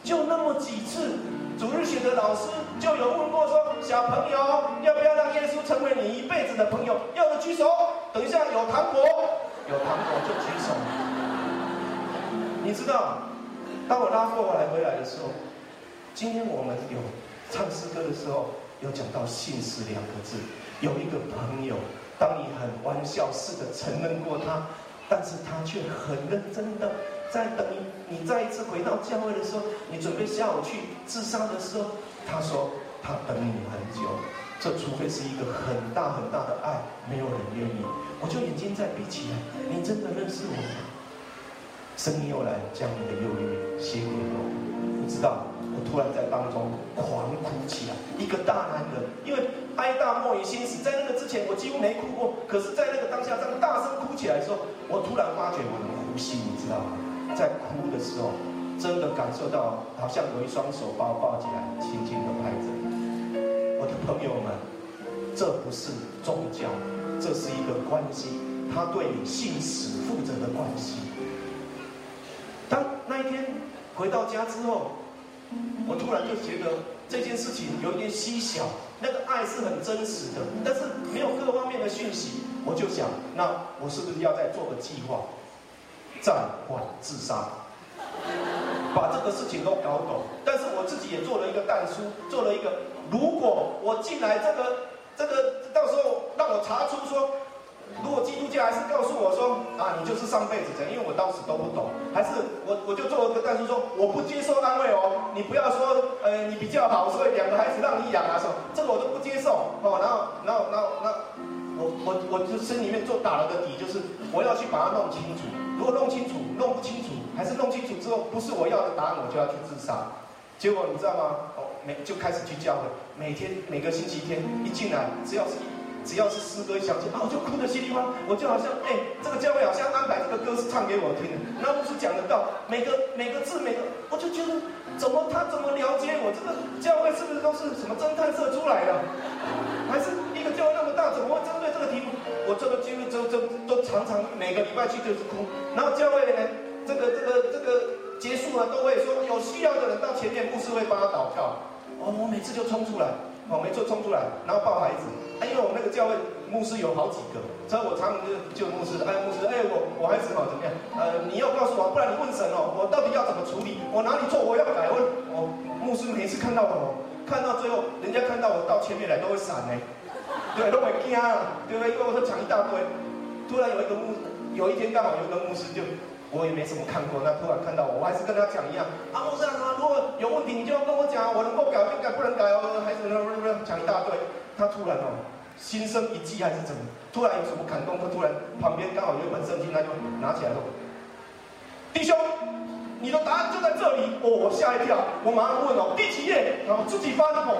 B: 就那么几次，主日学的老师就有问过说：小朋友要不要让耶稣成为你一辈子的朋友？要的举手。等一下有糖果，有糖果就举手。你知道，当我拉过来回来的时候，今天我们有唱诗歌的时候，有讲到信实两个字。有一个朋友，当你很玩笑似的承认过他，但是他却很认真的在等你，你再一次回到教会的时候，你准备下午去自杀的时候，他说他等你很久。这除非是一个很大很大的爱，没有人愿意。我就眼睛再闭起来，你真的认识我吗？生命又来将你的忧郁写给我，你知道，我突然在当中狂哭起来。一个大男人，因为哀大莫于心死，在那个之前我几乎没哭过，可是在那个当下这样大声哭起来的时候，我突然发觉我能呼吸，你知道吗？在哭的时候，真的感受到好像有一双手把我抱起来，轻轻的拍着。我的朋友们，这不是宗教，这是一个关系，他对你信实负责的关系。当那一天回到家之后，我突然就觉得这件事情有一点蹊跷，那个爱是很真实的，但是没有各方面的讯息。我就想，那我是不是要再做个计划，暂缓自杀，把这个事情都搞懂？但是我自己也做了一个但书，做了一个，如果我进来这个这个，到时候让我查出说，如果基督教还是告诉我说啊，你就是上辈子这样，因为我当时都不懂，还是我我就做了个但书说，我不接受安慰哦，你不要说呃你比较好，所以两个孩子让你养啊什么，这个我都不接受哦。然后然后然后那我我我就心里面做打了个底，就是我要去把它弄清楚。如果弄清楚，弄不清楚，还是弄清楚之后不是我要的答案，我就要去自杀。结果你知道吗？哦，每就开始去教会，每天每个星期天一进来，只要是一。只要是诗歌一响起，啊，我就哭得稀里哗啦，我就好像，哎、欸，这个教会好像安排这个歌是唱给我听的，那不是讲得到每个每个字每个，我就觉得怎么他怎么了解我？这个教会是不是都是什么侦探社出来的？还是一个教会那么大，怎么会针对这个题目？我这个几乎都都都常常每个礼拜去就是哭，然后教会呢，这个这个这个结束了都会说有需要的人到前面，牧师会帮他祷告。哦，我每次就冲出来，哦，每次冲出来，然后抱孩子。啊，因为我们那个教会牧师有好几个，所以我常常就就牧师，哎，牧师，哎，我我孩子好怎么样？呃，你要告诉我，不然你问神哦，我到底要怎么处理？我哪里错？我要改。我我牧师每次看到我，看到最后，人家看到我到前面来都会闪呢，对，都会惊啊，对不对？因为我都讲一大堆。突然有一个牧，有一天刚好有一个牧师就。我也没什么看过，那突然看到我，我还是跟他讲一样。啊，牧师啊，如果有问题你就要跟我讲，我能够改就改，不能改哦，还是讲一大堆。他突然哦，心生一计还是怎么？突然有什么感动？他突然旁边刚好有一本圣经，他就拿起来说：“弟兄，你的答案就在这里。”哦，我吓一跳，我马上问哦，第几页？然后自己翻哦，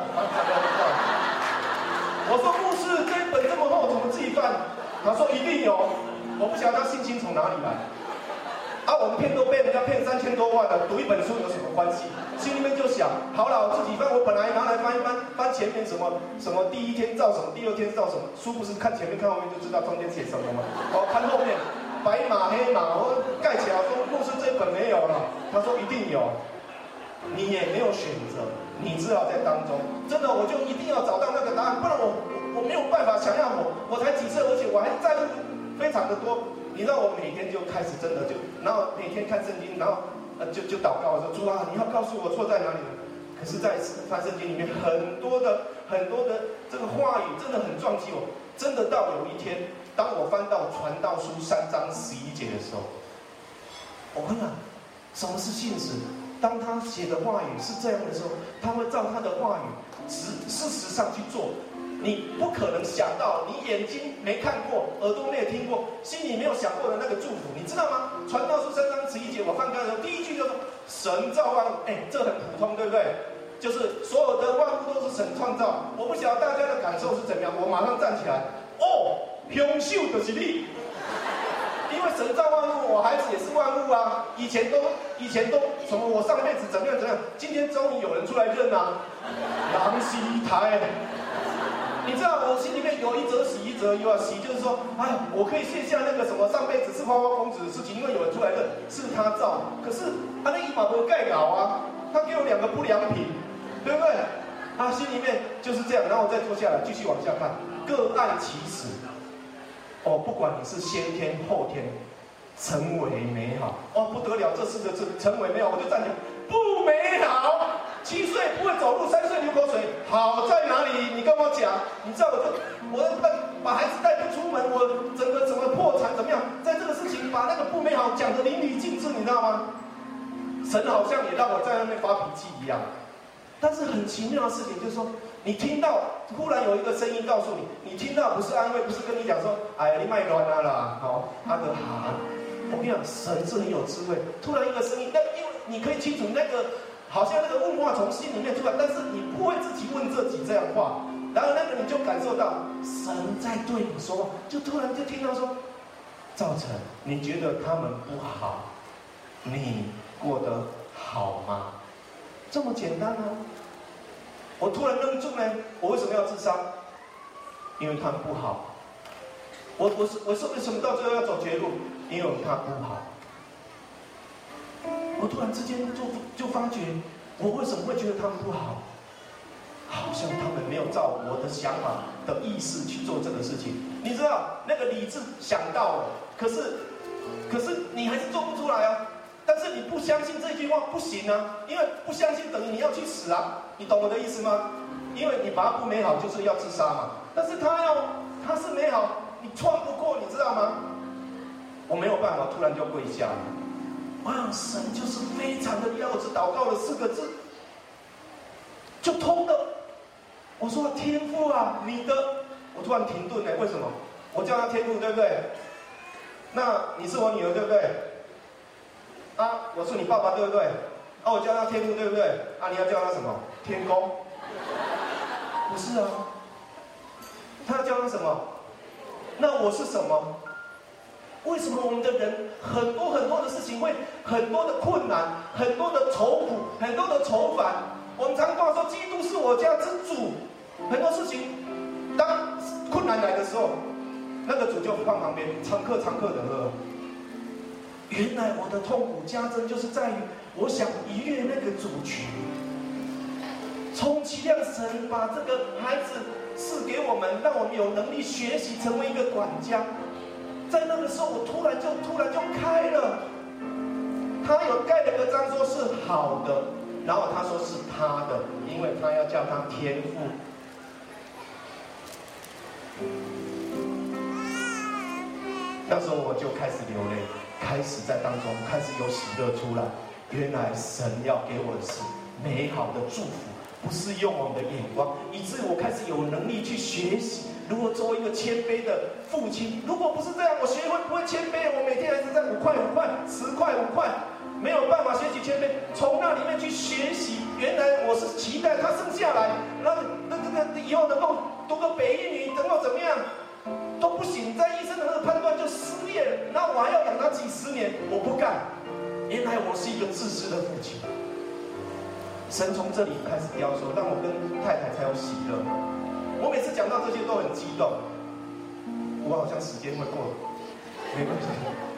B: 我说牧师，这一本这么厚，怎么自己翻？他说一定有，我不晓得他信心从哪里来。啊，我们骗都被人家骗三千多万了，读一本书有什么关系？心里面就想，好了，我自己翻，我本来拿来翻一翻，翻前面什么什么第一天造什么，第二天造什么，书不是看前面看后面就知道中间写什么吗？哦，看后面，白马黑马，我盖起来说牧师这本没有了，他说一定有，你也没有选择，你只好在当中，真的我就一定要找到那个答案，不然我我我没有办法想要我，我才几岁，而且我还在乎非常的多。你知道我每天就开始真的就，然后每天看圣经，然后呃就就祷告，我说主啊，你要告诉我错在哪里了。可是，在翻圣经里面很多的很多的这个话语真的很撞击我，真的到有一天，当我翻到传道书三章十一节的时候，我问了，什么是信实？当他写的话语是这样的时候，他会照他的话语事事实上去做。你不可能想到，你眼睛没看过，耳朵没有听过，心里没有想过的那个祝福，你知道吗？传道书三章十一节，我翻开的时候，第一句就说神造万物，哎，这很普通，对不对？就是所有的万物都是神创造。我不晓得大家的感受是怎么样，我马上站起来，哦，凶手就是你，因为神造万物，我孩子也是万物啊。以前都以前都什么，我上辈子怎么样怎么样，今天终于有人出来认啊，狼是台。你知道我心里面有一则喜，一则忧啊。喜就是说，哎，我可以卸下那个什么上辈子是花花公子的事情，因为有人出来认是他造。可是他那一毛没盖稿啊， 他给我两个不良品，对不对？他心里面就是这样，然后我再坐下来继续往下看，个案其实，哦，不管你是先天后天，成为美好，哦不得了，这四个字成为美好，我就站起来，不美好。七岁不会走路，三岁流口水，好在哪里？你跟我讲，你知道我就我把把孩子带不出门，我整个整个破产怎么样？在这个事情把那个不美好讲得淋漓尽致，你知道吗？神好像也让我在那边发脾气一样。但是很奇妙的事情就是说，你听到忽然有一个声音告诉你，你听到不是安慰，不是跟你讲说，哎，你卖乱啊啦，好，阿德哈。我跟你讲，神是很有智慧。突然一个声音，那因为你可以清楚那个，好像那个问话从心里面出来，但是你不会自己问自己这样话，然后那个你就感受到神在对你说话，就突然就听到说，赵成，你觉得他们不好，你过得好吗？这么简单啊！我突然愣住呢，我为什么要自杀？因为他们不好。我我是我是为什么到最后要走绝路？因为他不好。我突然之间就就发觉，我为什么会觉得他们不好？好像他们没有照我的想法的意识去做这个事情。你知道，那个理智想到了，可是可是你还是做不出来啊。但是你不相信这句话不行啊，因为不相信等于你要去死啊，你懂我的意思吗？因为你把它不美好，就是要自杀嘛。但是他要他是美好，你撞不过，你知道吗？我没有办法，突然就跪下了。哇，神就是非常的要，我只祷告了四个字，就通了。我说天父啊，你的，我突然停顿了，为什么？我叫他天父，对不对？那你是我女儿，对不对？啊，我是你爸爸，对不对？啊，我叫他天父，对不对？啊，你要叫他什么？天公？不是啊，他要叫他什么？那我是什么？为什么我们的人很多很多的事情会很多的困难，很多的愁苦，很多的愁烦？我们常常说，基督是我家之主。很多事情，当困难来的时候，那个主就放旁边，常客常客的喝。原来我的痛苦加增，就是在于我想逾越那个主权。充其量神把这个孩子赐给我们，让我们有能力学习成为一个管家。在那个时候，我突然就突然就开了。他有盖了个章，说是好的，然后他说是他的，因为他要叫他天父。那时候我就开始流泪，开始在当中开始有喜乐出来。原来神要给我的是美好的祝福，不是用我们的眼光，以致我开始有能力去学习如何作为一个谦卑的父亲。如果不是这样，我学会不会谦卑，我每天还是在五块五块十块五块，没有办法学习谦卑。从那里面去学习，原来我是期待他生下来，那那那那以后能够读个北一女，能够怎么样？都不行，在医生的那个判断就失业了，那我还要养他几十年，我不干。原来我是一个自私的父亲。神从这里开始雕塑，让我跟太太才有喜乐。我每次讲到这些都很激动，我好像时间会过，没关系。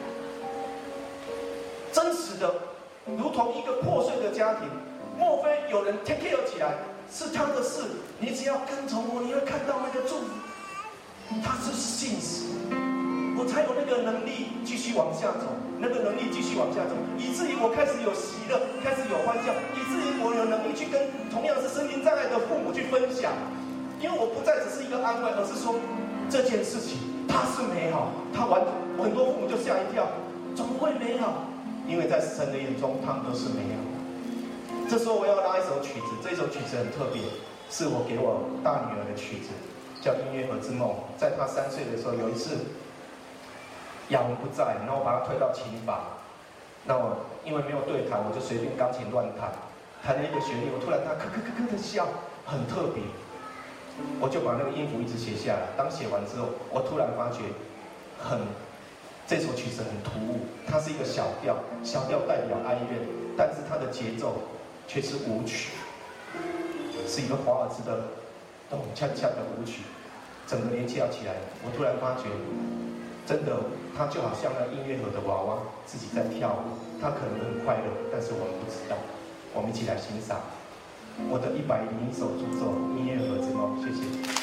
B: 真实的，如同一个破碎的家庭，莫非有人 take care 起来是他的事？你只要跟从我，你会看到那个祝福。他是信实，我才有那个能力继续往下走，那个能力继续往下走，以至于我开始有喜乐，开始有欢笑，以至于我有能力去跟同样是身心障碍的父母去分享。因为我不再只是一个安慰，而是说这件事情它是美好，它完很多父母就吓一跳，怎么会美好？因为在神的眼中，他们都是美好。这时候我要拉一首曲子，这首曲子很特别，是我给我大女儿的曲子。叫《音乐盒之梦》。在他三岁的时候，有一次亚文不在，然后我把他推到琴房，那我因为没有对弹，我就随便钢琴乱弹，弹了一个旋律，我突然他咯咯咯咯的笑，很特别，我就把那个音符一直写下来。当写完之后，我突然发觉很这首曲子很突兀，它是一个小调，小调代表哀乐，但是它的节奏却是舞曲，是一个华尔兹的咚恰恰的舞曲，整个连接起来，我突然发觉，真的，它就好像那音乐盒的娃娃自己在跳舞，它可能很快乐，但是我们不知道。 我们一起来欣赏我的一百零一首祝颂音乐盒子梦，谢谢。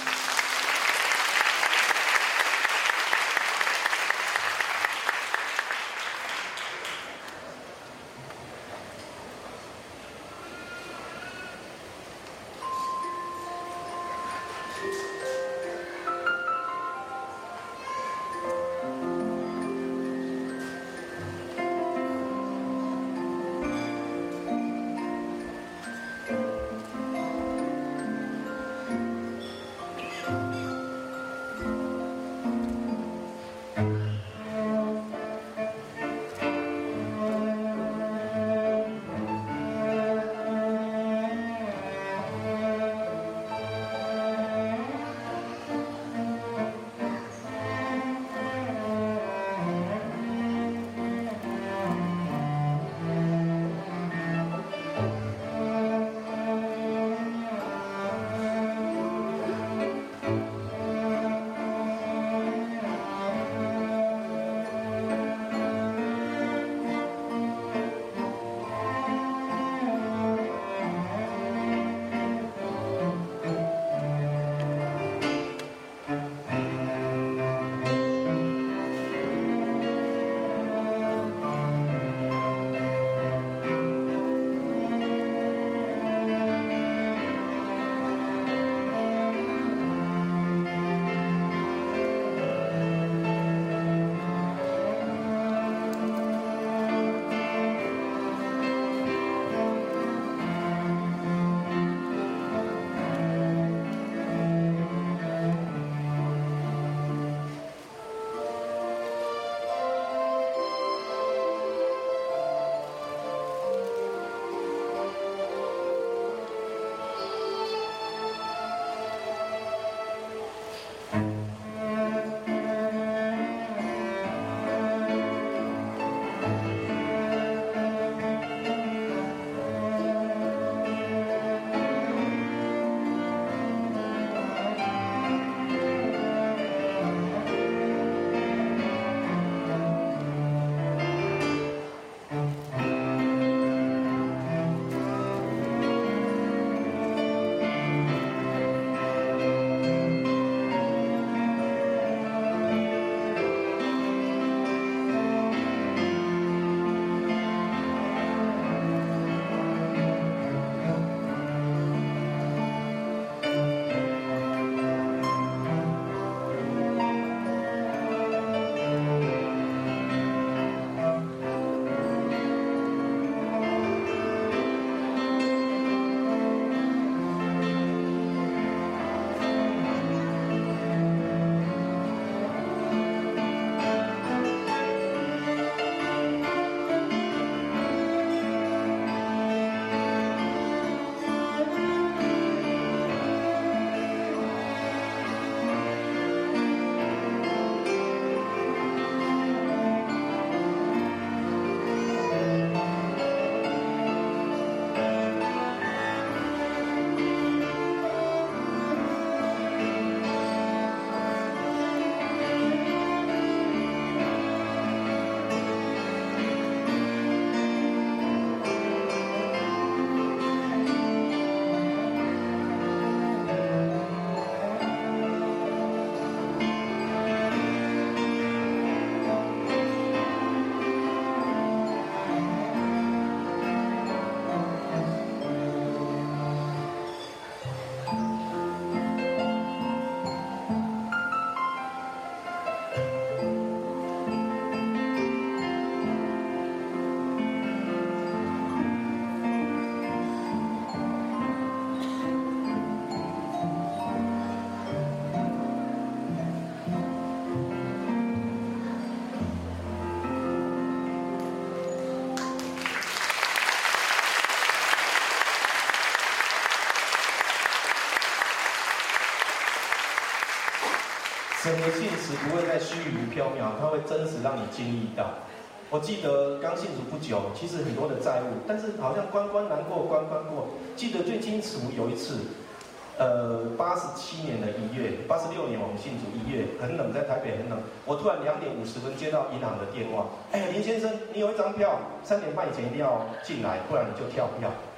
B: 神的信实不会再虚无缥缈，它会真实让你经历到。我记得刚信主不久，其实很多的债务，但是好像关关难过关关过。记得最清楚有一次，呃，八十七年的一月，八十六年我们信主一月，很冷，在台北很冷。我突然两点五十分接到银行的电话，哎呀，林先生，你有一张票，三点半以前一定要进来，不然你就跳票。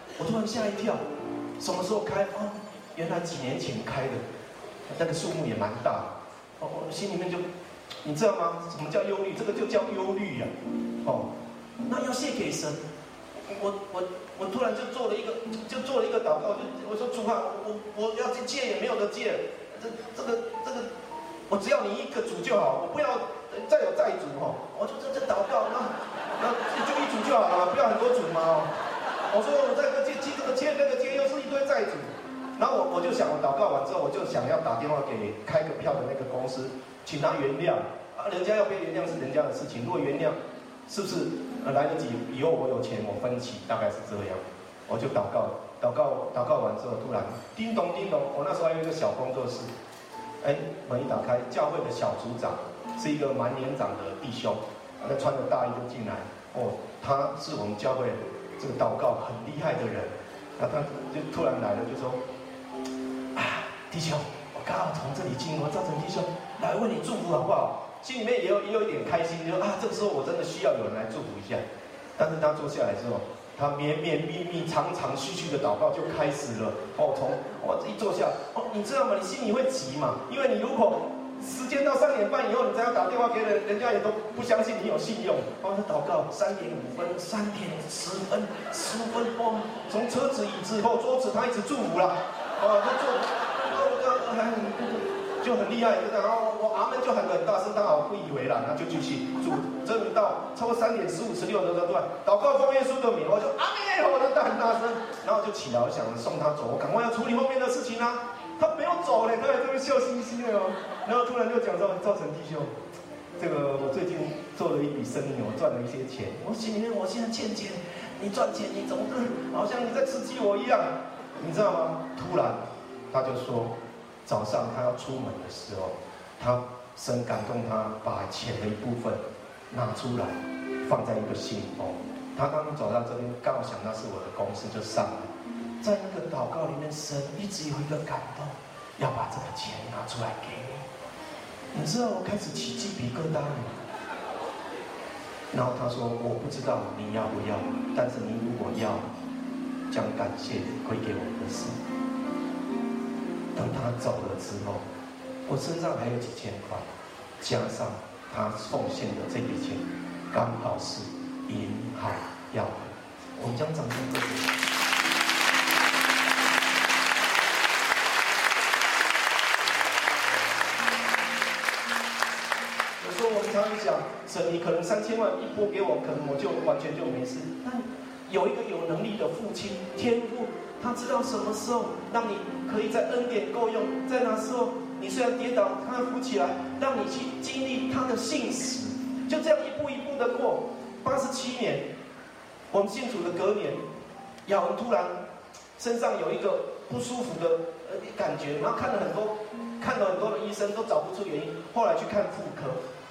B: 我突然吓一跳，什么时候开？哦，原来几年前开的，那个数目也蛮大。哦，我心里面就，你知道吗？什么叫忧虑？这个就叫忧虑呀、啊。哦，那要献给神。我我我突然就做了一个，就做了一个祷告，就我说主啊，我我要借也没有得借，这这个这个，我只要你一个主就好，我不要再有债主哈。我就这这祷告，那那就一主就好了，不要很多主嘛。我说我这个借借这个借那个借，又是一堆债主。然后我我就想，我祷告完之后，我就想要打电话给开个票的那个公司，请他原谅啊，人家要被原谅是人家的事情，如果原谅，是不是呃来得及？以后我有钱我分期，大概是这样。我就祷告，祷告祷告完之后，突然叮咚叮咚，我那时候还有一个小工作室，哎，门一打开，教会的小组长是一个蛮年长的弟兄，那穿着大衣就进来，哦，他是我们教会这个祷告很厉害的人，那他就突然来了，就说。啊，弟兄，我刚好从这里经过，赵成弟兄来为你祝福好不好？心里面也有也有一点开心，就说啊，这个时候我真的需要有人来祝福一下。但是他坐下来之后，他绵绵密密、长长续续的祷告就开始了。哦，从我一坐下，哦，你知道吗？你心里会急嘛？因为你如果时间到三点半以后，你再要打电话给人，人家也都不相信你有信用。哦，他祷告三点五分、三点十分、十五分，哦，从车子、椅子或桌子，他一直祝福啦。哦，就做，然后我就很就很厉害，然后我阿门就喊得很大声，他好不以为然，然后就继续主，真的到超过三点十五、十六的时候，对吧？祷告奉耶稣的名，我就阿门，我就大很大声，然后就起来，我想着送他走，我赶快要处理后面的事情啊。他没有走嘞，他还这么笑嘻嘻的哦。然后突然就讲到赵成弟兄，这个我最近做了一笔生意，我赚了一些钱，我心里面我现在欠钱，你赚钱你怎么好像你在刺激我一样。你知道吗？突然，他就说，早上他要出门的时候，他神感动他，把钱的一部分拿出来，放在一个信封。他刚刚走到这边，刚好想到是我的公司，就上来，在那个祷告里面，神一直有一个感动，要把这个钱拿出来给你。你知道我开始起鸡皮疙瘩了。然后他说：“我不知道你要不要，但是你如果要。”将感谢归给我们的神。等他走了之后，我身上还有几千块，加上他奉献的这笔钱，刚好是银行要的。我们将掌声恭喜。有时候我们常常想，神，你可能三千万一拨给我，可能我就完全就没事。但有一个有能力的父亲天父，他知道什么时候让你可以在恩典够用，在那时候你虽然跌倒，他扶起来，让你去经历他的信实，就这样一步一步的过。八十七年，我们信主的隔年，雅文突然身上有一个不舒服的呃感觉，然后看了很多，看了很多的医生都找不出原因，后来去看妇科。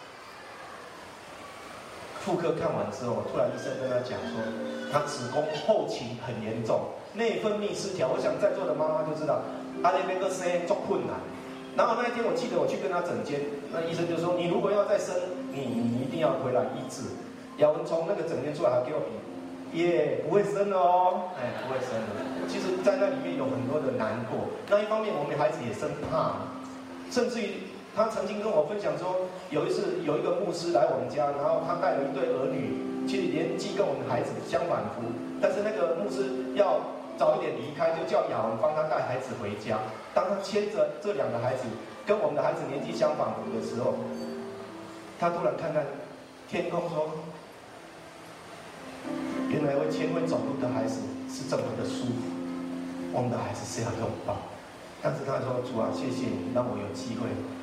B: 妇科看完之后，突然医生跟他讲说，他子宫后倾很严重，内分泌失调。我想在座的妈妈就知道，他那边个生做困难。然后那一天我记得我去跟他诊间，那医生就说，你如果要再生，你你一定要回来医治。雅文从那个诊间出来，还给我比，耶，不会生了哦，哎，不会生了。其实，在那里面有很多的难过。那一方面，我们孩子也生怕，甚至于。他曾经跟我分享说，有一次有一个牧师来我们家，然后他带了一对儿女，其实年纪跟我们孩子相反符，但是那个牧师要早一点离开，就叫雅文帮他带孩子回家。当他牵着这两个孩子跟我们的孩子年纪相反符的时候，他突然看看天空说，原来会牵会走路的孩子是这么的舒服，我们的孩子是要拥抱。但是他说，主啊，谢谢你让我有机会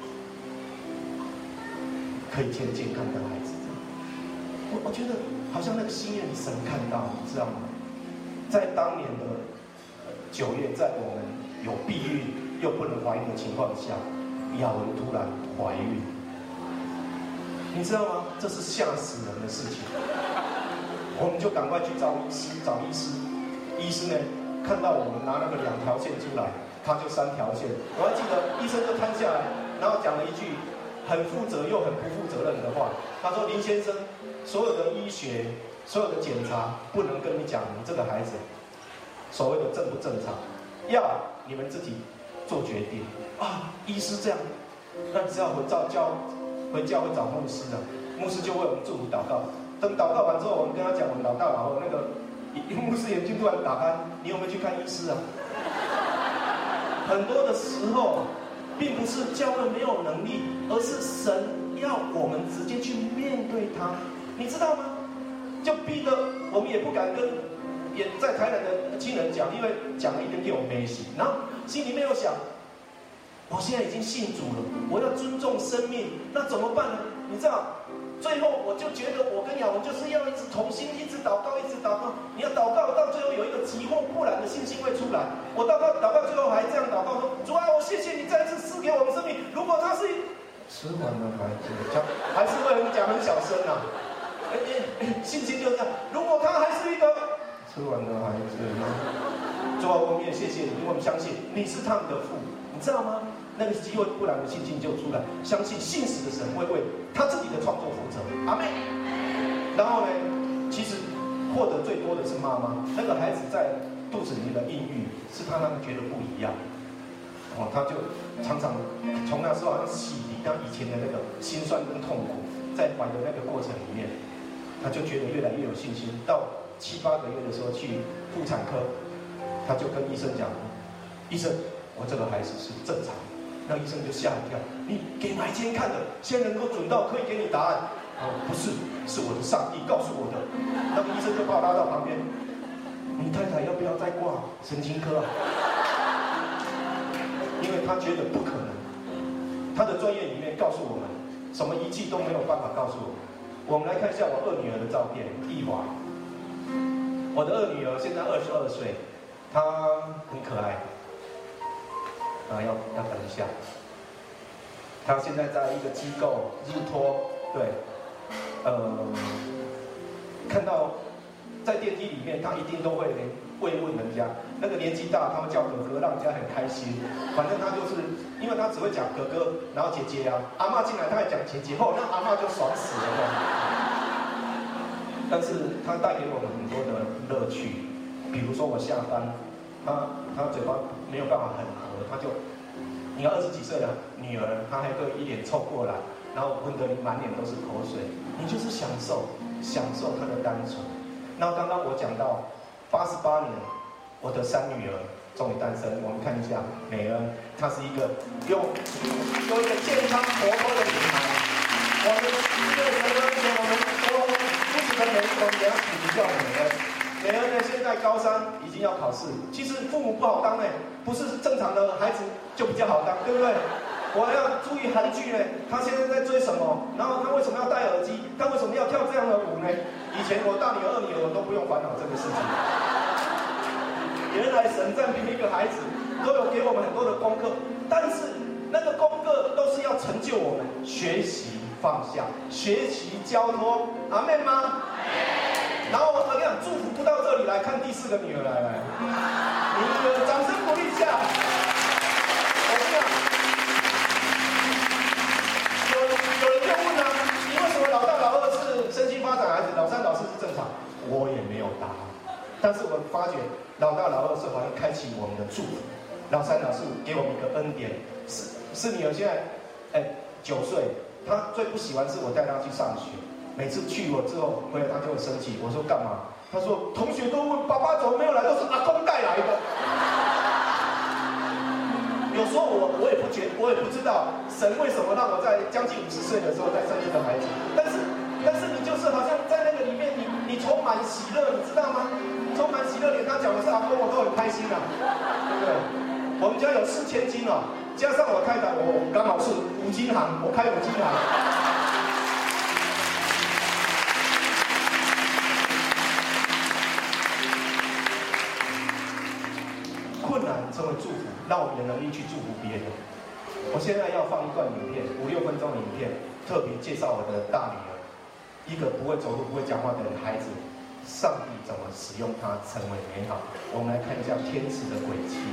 B: 可以见健康的孩子。我我觉得好像那个心愿神看到，你知道吗？在当年的九月，在我们有避孕又不能怀孕的情况下，雅文突然怀孕，你知道吗？这是吓死人的事情。我们就赶快去找医师，找医师。医师呢，看到我们拿那个两条线出来，他就三条线。我还记得医生就摊下来，然后讲了一句很负责又很不负责任的话。他说：“林先生，所有的医学、所有的检查不能跟你讲，你这个孩子所谓的正不正常，要你们自己做决定啊。医师这样，那你只要回教教回教会找牧师啊，牧师就为我们祝福祷告。等祷告完之后，我们跟他讲我们老大老二，那个牧师眼睛突然打开，你有没有去看医师啊？很多的时候，并不是教会没有能力，而是神要我们直接去面对他，你知道吗？就逼得我们也不敢跟也在台南的亲人讲，因为讲了一定给我没戏。然后心里面又想，我现在已经信主了，我要尊重生命，那怎么办呢？你知道？最后我就觉得，我跟雅文就是要一直同心，一直祷告，一直祷告。你要祷告到最后有一个急或不然的信心会出来。我祷告祷告，最后还这样祷告说：主啊，我谢谢你再一次赐给我们生命。如果他是迟缓的孩子，讲还是会很讲很小声啊。信心就是这样。如果他还是一个迟缓的孩子，主啊，我们也谢谢你，因为我们相信你是他们的父，你知道吗？那个机会不然的信心就出来，相信信实的神会为他自己的创作负责。阿妹。然后呢，其实获得最多的是妈妈，那个孩子在肚子里面的孕育，是他让他觉得不一样。哦，他就常常从那时候好像洗涤他以前的那个心酸跟痛苦，在怀的那个过程里面，他就觉得越来越有信心。到七八个月的时候去妇产科，他就跟医生讲：“医生，我这个孩子是正常。”那医生就吓一跳，你给哪一天看的？现在能够准到可以给你答案？哦，不是，是我的上帝告诉我的。那个医生就把我拉到旁边，你太太要不要再挂神经科啊？因为他觉得不可能，他的专业里面告诉我们，什么仪器都没有办法告诉我们。我们来看一下我二女儿的照片，艺华。我的二女儿现在二十二岁，她很可爱。啊，要要等一下。他现在在一个机构日托，对，呃，看到在电梯里面，他一定都会慰问人家。那个年纪大，他们叫哥哥，让人家很开心。反正他就是，因为他只会讲哥哥，然后姐姐啊，阿嬷进来他还讲姐姐，后那阿嬷就爽死了。但是他带给我们很多的乐趣，比如说我下班，他他嘴巴没有办法很合，他就，你看二十几岁的女儿，她还会一脸凑过来，然后问得你满脸都是口水，你就是享受享受她的单纯。那刚刚我讲到八十八年，我的三女儿终于诞生，我们看一下美恩，她是一个有有一个健康活泼的女孩。我们这个神呢，我们都不止的每一种给她取名叫美恩。美恩呢，现在高三已经要考试。其实父母不好当呢，不是正常的孩子就比较好当，对不对？我还要注意韩剧呢，他现在在追什么？然后他为什么要戴耳机？他为什么要跳这样的舞呢？以前我大女儿、二女儿都不用烦恼这个事情。原来神在每一个孩子都有给我们很多的功课，但是那个功课都是要成就我们学习放下、学习交托。阿们吗？然后我跟你讲，祝福不到这里来，看第四个女儿来来，你们掌声鼓励一下。我跟你讲，有有人就问啊，你为什么老大老二是身心发展孩子，老三老四是正常？我也没有答案，但是我发觉老大老二是好像开启我们的祝福，老三老四给我们一个恩典。是是女儿现在哎九岁，她最不喜欢是我带她去上学。每次去我之后回来，他就会生气。我说干嘛？他说同学都问爸爸怎么没有来，都是阿公带来的。有时候我我也不觉，我也不知道神为什么让我在将近五十岁的时候再生一个孩子。但是但是你就是好像在那个里面，你你充满喜乐，你知道吗？充满喜乐，连他讲的是阿公，我都很开心啊，对不对？我们家有四千斤哦，加上我太太，我刚好是五金行，我开五金行。困难成为祝福，让我们有能力去祝福别人。我现在要放一段影片，五六分钟的影片，特别介绍我的大女儿，一个不会走路、不会讲话的孩子，上帝怎么使用她成为美好。我们来看一下天使的轨迹。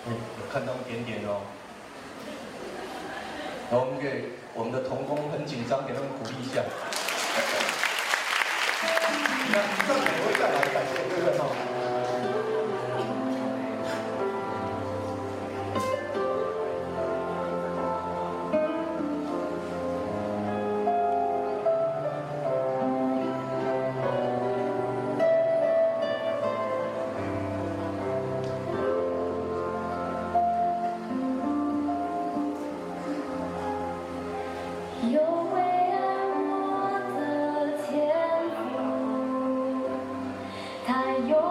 B: 嗯，有看到一点点哦。然后我们给我们的同工很紧张，给他们鼓励一下。那这样也会再来感谢，对不对哈？
C: 有为爱我的天赋，他有。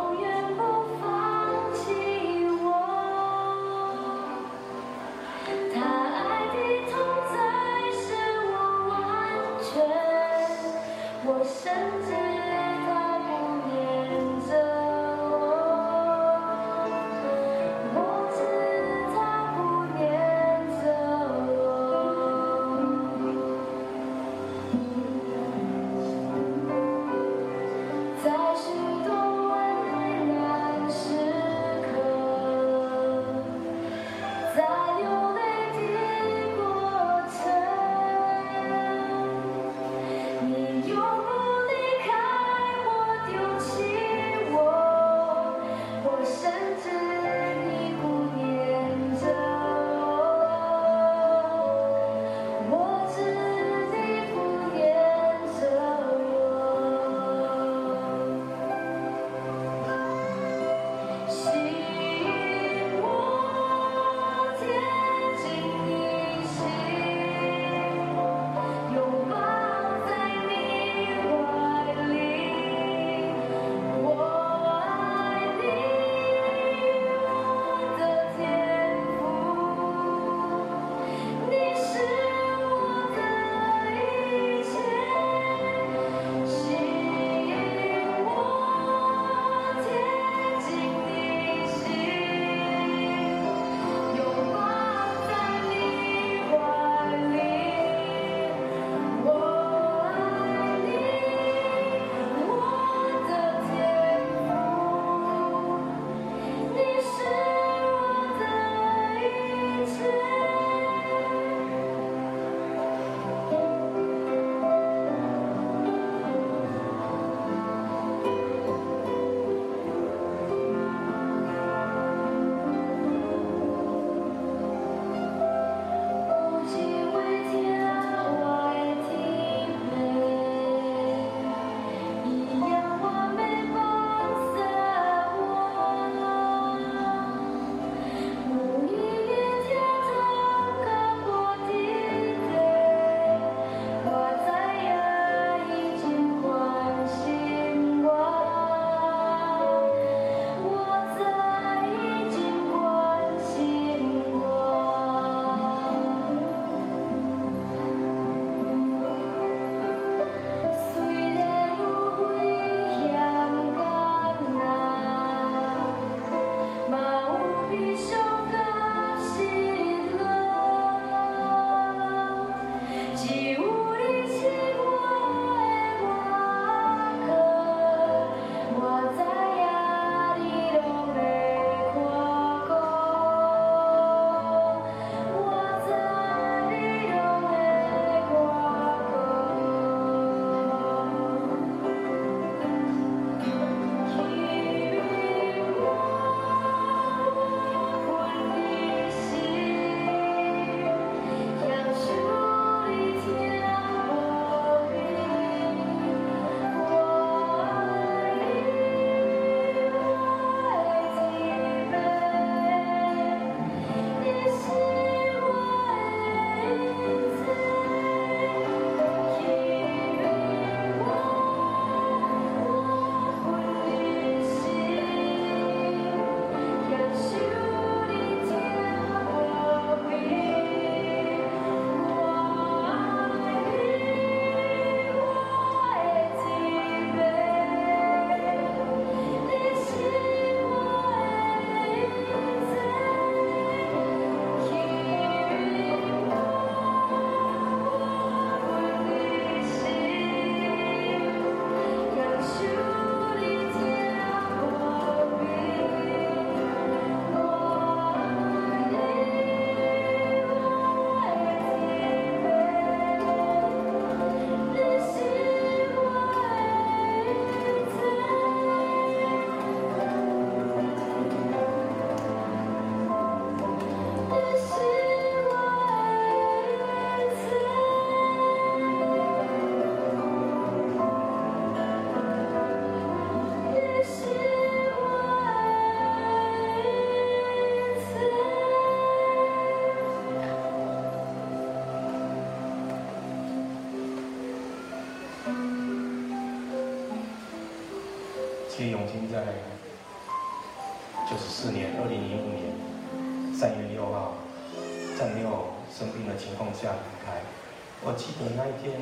B: 金在九十四年，二零零五年三月六号，在没有生病的情况下离开。我记得那一天，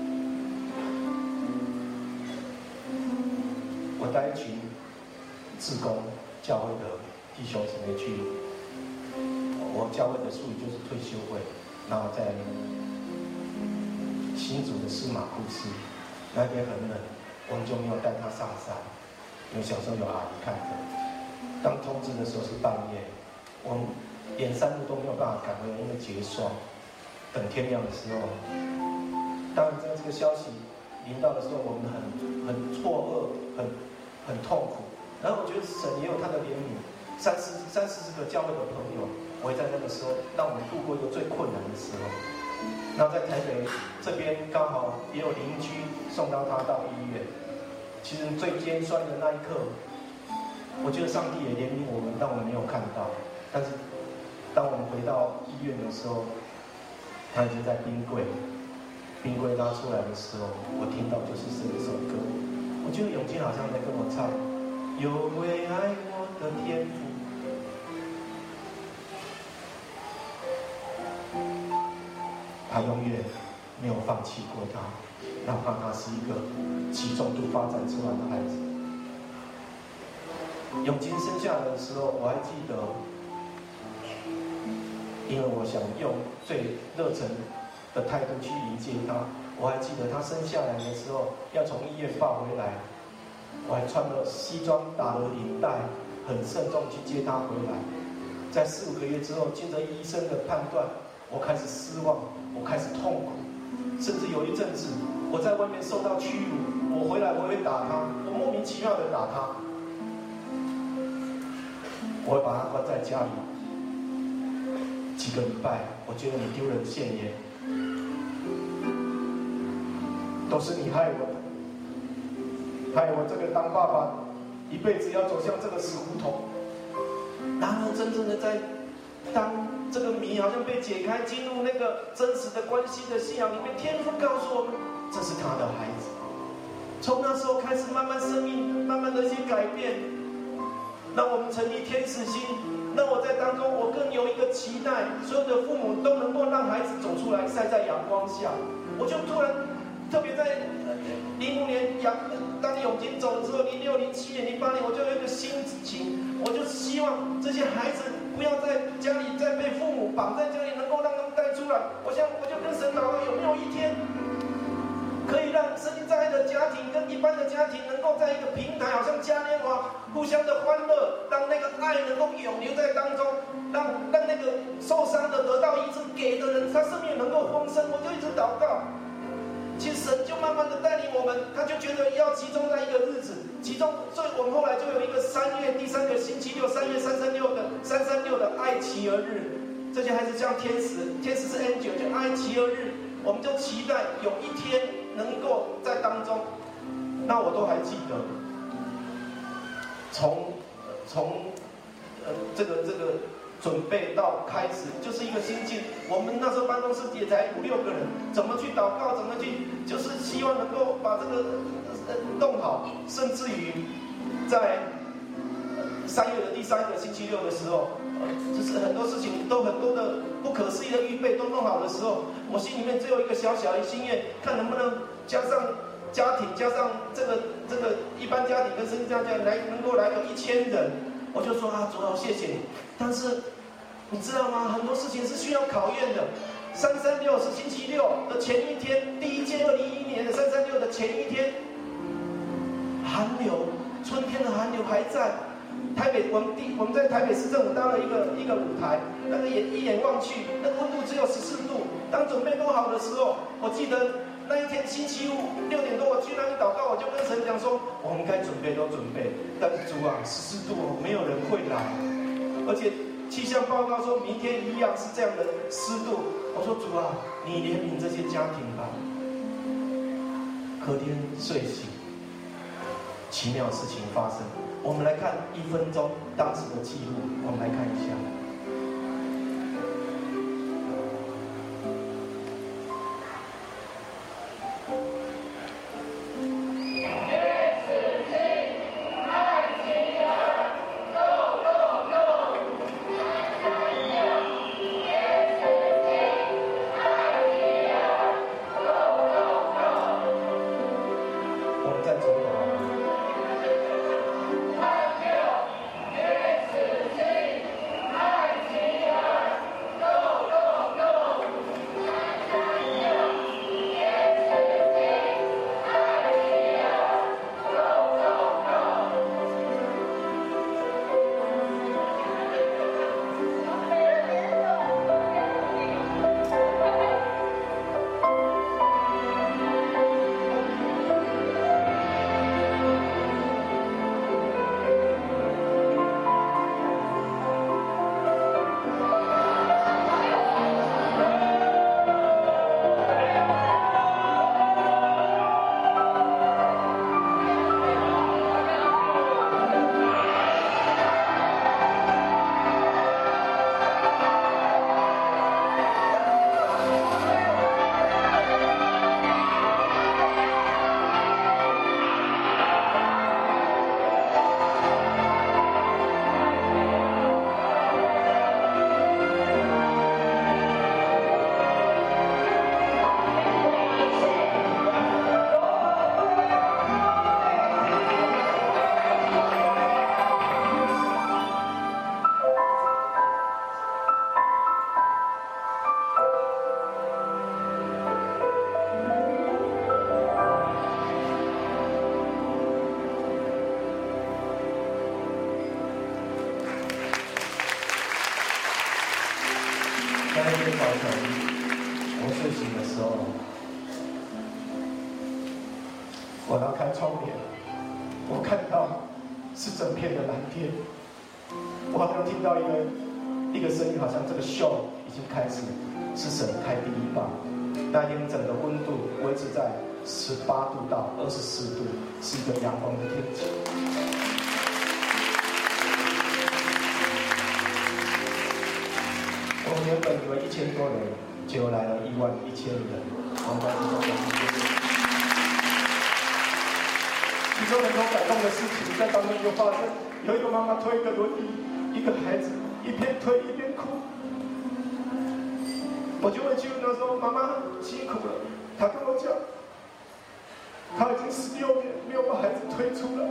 B: 我带一群志工教会的弟兄姊妹去，我教会的术语就是退休会，然后在新竹的司马库斯，那天很冷，我们就没有带他上山，因为小时候有阿姨看着。当通知的时候是半夜，我们连山路都没有办法赶回来，因为结霜。等天亮的时候，当然在这个消息临到的时候，我们很很错愕，很很痛苦。然后我觉得神也有他的怜悯，三四三四十个教会的朋友，我也在那个时候让我们度过一个最困难的时候。然后在台北这边刚好也有邻居送到他到医院。其实最尖酸的那一刻，我觉得上帝也怜悯我们，但我们没有看到。但是当我们回到医院的时候，他已经在冰柜，冰柜拉出来的时候，我听到就是这一首歌。我觉得永金好像在跟我唱：有位爱我的天父。他永远没有放弃过他，哪怕他是一个极重度发展迟缓的孩子。永金生下来的时候，我还记得，因为我想用最热忱的态度去迎接他。我还记得他生下来的时候，要从医院抱回来，我还穿了西装，打了领带，很慎重去接他回来。在四五个月之后，经着医生的判断，我开始失望，我开始痛苦，甚至有一阵子我在外面受到屈辱，我回来我会打他，我莫名其妙的打他，我会把他关在家里几个礼拜。我觉得你丢人现眼，都是你害我的，害我这个当爸爸一辈子要走向这个死胡同。然而真正的在当这个谜好像被解开，进入那个真实的关系的信仰里面，天父告诉我们，这是他的孩子。从那时候开始，慢慢生命慢慢的一些改变，让我们成立天使心，让我在当中我更有一个期待，所有的父母都能够让孩子走出来，晒在阳光下。我就突然特别在零五年阳当永金走的时候，零六、零七年、零八年，我就有一个心情，我就希望这些孩子不要在家里再被父母绑在家里，能够让他们带出来。我想，我就跟神祷告，有没有一天可以让生在的家庭跟一般的家庭能够在一个平台，好像嘉年华，互相的欢乐，让那个爱能够永留在当中，让让那个受伤的得到医治，给的人他生命能够丰盛。我就一直祷告。其实神就慢慢的带领我们，他就觉得要集中在一个日子，集中，所以我们后来就有一个三月第三个星期六，三月三三六的三三六的爱企鹅日，这些孩子像天使，天使是 angel， 就爱企鹅日，我们就期待有一天能够在当中。那我都还记得，从从呃这个这个。准备到开始就是一个心境。我们那时候办公室也才五六个人，怎么去祷告，怎么去，就是希望能够把这个呃弄好。甚至于在三月的第三个星期六的时候，呃，就是很多事情都很多的不可思议的预备都弄好的时候，我心里面只有一个小小的心愿，看能不能加上家庭，加上这个这个一般家庭跟生家家来，能够来个一千人。我就说啊，主啊，谢谢你。但是你知道吗？很多事情是需要考验的。三三六是星期六的前一天，第一届二零一一年的三三六的前一天，寒流，春天的寒流还在。台北，我们第我们在台北市政府搭了一个一个舞台，那个眼一眼望去，那温度只有十四度。当准备都好的时候，我记得那一天星期五六点多，我去那里祷告，我就跟神讲说，我们该准备都准备，但是主啊，十四度哦，没有人会来，而且气象报告说明天一样是这样的湿度。我说主啊，你怜悯这些家庭吧。隔天睡醒，奇妙事情发生。我们来看一分钟当时的记录，我们来看一下。
E: 天使心爱
B: 早晨我睡醒的时候，我拉开窗帘，我看到是整片的蓝天，我好像听到一个一个声音，好像这个秀已经开始，是神开第一棒。那天整个温度维持在十八度到二十四度，是一个阳光的天气。我们原本以为一千多人，结果来了一万一千人。我们在其中其中很多感动的事情，在当中就发生，有一个妈妈推一个轮椅，一个孩子一边推一边哭。我就问去问他说：“妈妈辛苦了。”他跟我讲，他已经十六年没有把孩子推出了，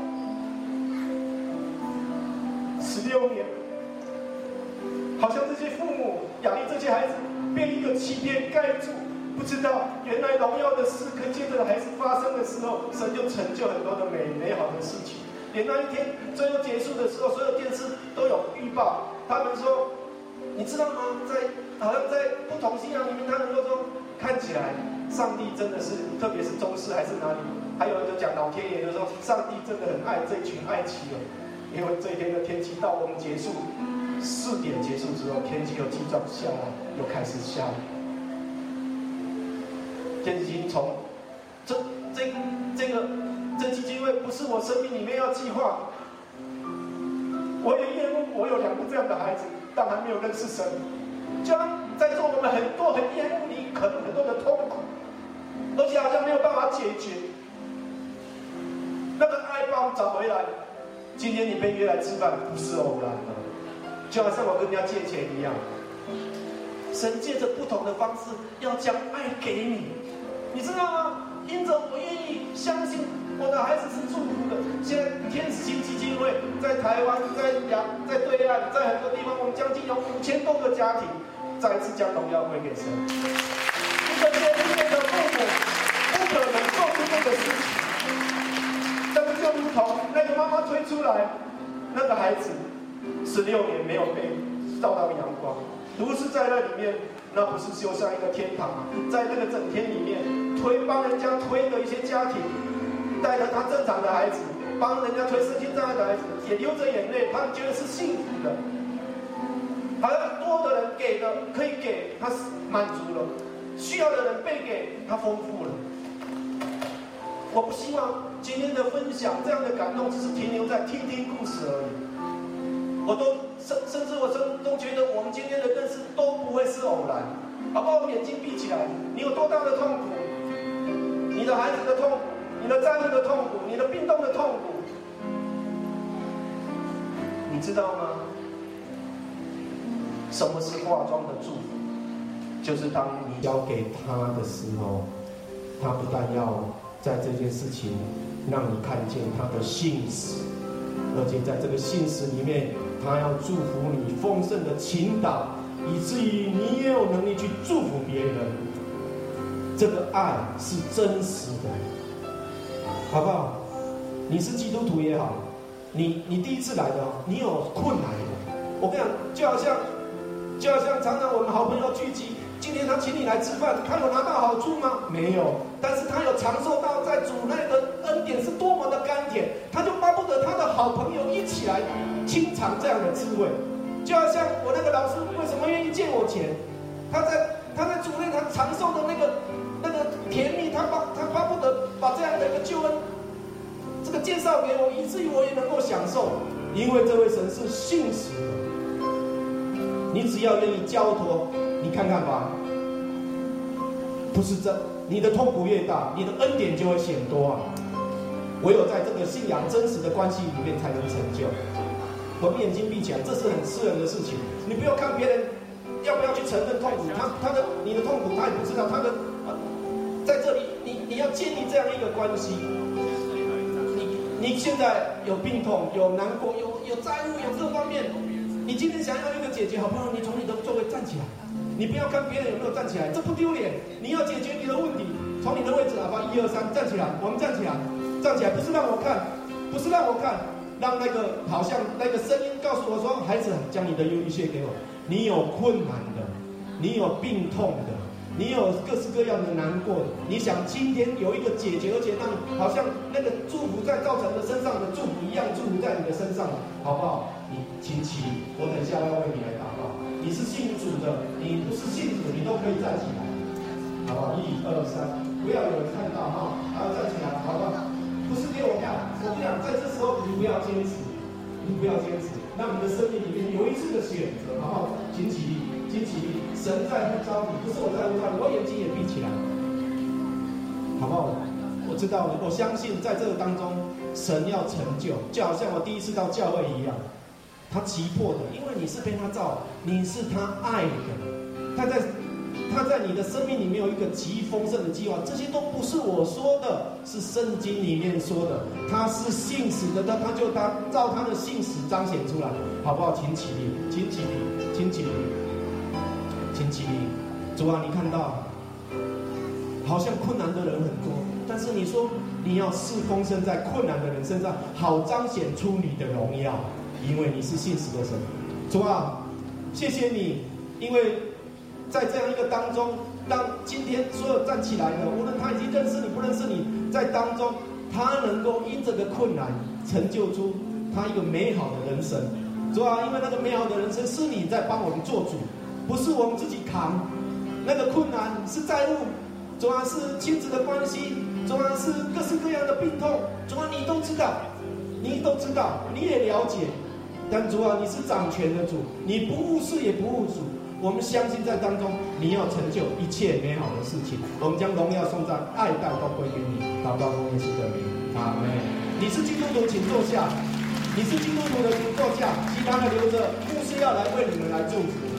B: 十六年，好像这些父母养育这些孩子被一个欺骗盖住，不知道原来荣耀的事可借着孩子发生的时候，神就成就很多的美美好的事情。连那一天最后结束的时候，所有电视都有预报，他们说，你知道吗？在好像在不同信仰里面，他们都说看起来上帝真的是，特别是中式还是哪里，还有人就讲老天爷就说上帝真的很爱这群爱妻人，因为这一天的天气到我们结束四点结束之后，天气又急转下来，又开始下雨。天气已经从这这这个这基金会不是我生命里面要计划，我也厌恶我有两个这样的孩子，但还没有认识神。就像在座我们很多很厌恶你，可能很多的痛苦，而且好像没有办法解决。那个爱把我们找回来。今天你被约来吃饭，不是偶然的，就好像我跟人家借钱一样。神借着不同的方式要将爱给你，你知道吗？因着我愿意相信我的孩子是祝福的。现在天使星基金会在台湾、在亚、在对岸、在很多地方，我们将近有五千多个家庭，再次将荣耀归给神。一个做不对的父母，不可能做出这个事情。但是就如同那个妈妈推出来，那个孩子十六年没有被照到阳光，如是在那里面，那不是就像一个天堂吗？在那个整天里面，推帮人家推的一些家庭，带着他正常的孩子，帮人家推身心障碍的孩子，也流着眼泪，他们觉得是幸福的。好像多的人给的可以给他满足了，需要的人被给他丰富了。我不希望今天的分享这样的感动只是停留在听听故事而已。我都甚甚至我真都觉得我们今天的认识都不会是偶然。好不好？我们眼睛闭起来，你有多大的痛苦？你的孩子的痛苦，你的债务的痛苦，你的病痛的痛苦，你知道吗？什么是化妆的祝福？就是当你交给他的时候，他不但要在这件事情让你看见他的信实，而且在这个信实里面，他要祝福你丰盛的倾倒，以至于你也有能力去祝福别人。这个爱是真实的，好不好？你是基督徒也好，你你第一次来的，你有困难的，我跟你讲，就好像就好像常常我们好朋友聚集，今天他请你来吃饭，他有拿到好处吗？没有，但是他有尝受到在主内的恩典是多么的甘甜，他就巴不得他的好朋友一起来亲尝这样的滋味。就好像我那个老师为什么愿意借我钱，他在他在主内他尝受的那个那个甜蜜，他巴他巴不得把这样的一个救恩这个介绍给我，以至于我也能够享受，因为这位神是信实的。你只要愿意交托，你看看吧，不是真，你的痛苦越大，你的恩典就会显多啊。唯有在这个信仰真实的关系里面才能成就。我们眼睛闭起来，这是很私人的事情，你不要看别人要不要去承认痛苦，他他的你的痛苦他也不知道，他的、呃、在这里你你要建立这样一个关系。你你现在有病痛，有难过，有有债务，有各方面。你今天想要一个解决，好不好？你从你的座位站起来，你不要看别人有没有站起来，这不丢脸。你要解决你的问题，从你的位置，好不好？一二三，站起来，我们站起来，站起来，不是让我看，不是让我看，让那个好像那个声音告诉我说，孩子，将你的忧虑卸给我。你有困难的，
E: 你有病痛的，你有各式各样的难过的，你想今天有一个解决，而且让好像那个祝福在造成的身上的祝福一样祝福在你的身上，好不好？你请起立，我等一下要为你来祷告。你是信主的，你不是信主，你都可以站起来，好不好？一二三，不要有人看到哈，然后站起来，好不好？不是给我看，我跟你讲，在这时候你不要坚持，你不要坚持，让你的生命里面有一次的选择，好不好？请起立。请起立，神在呼召你，不是我在呼召你，我眼睛也闭起来，好不好？我知道，我相信在这个当中，神要成就，就好像我第一次到教会一样，他急迫的，因为你是被他造，你是他爱的，他在他在你的生命里面有一个极丰盛的计划，这些都不是我说的，是圣经里面说的，他是信实的，他他就他照他的信实彰显出来，好不好？请起立，请起立，请起立。请起立，主啊，你看到，好像困难的人很多，但是你说你要侍奉身在困难的人身上，好彰显出你的荣耀，因为你是信实的神。主啊，谢谢你，因为在这样一个当中，让今天所有站起来的，无论他已经认识你不认识你，在当中他能够因这个困难成就出他一个美好的人生。主啊，因为那个美好的人生是你在帮我们做主。不是我们自己扛，那个困难是债务，主要是亲子的关系，主要是各式各样的病痛，主要你都知道，你都知道，你也了解。但主啊，你是掌权的主，你不误事也不误主。我们相信在当中，你要成就一切美好的事情。我们将荣耀颂赞、爱戴都归给你。祷告奉耶稣的名，阿门。你是基督徒，请坐下；你是基督徒的，请坐下。其他的留着，牧师要来为你们来祝福。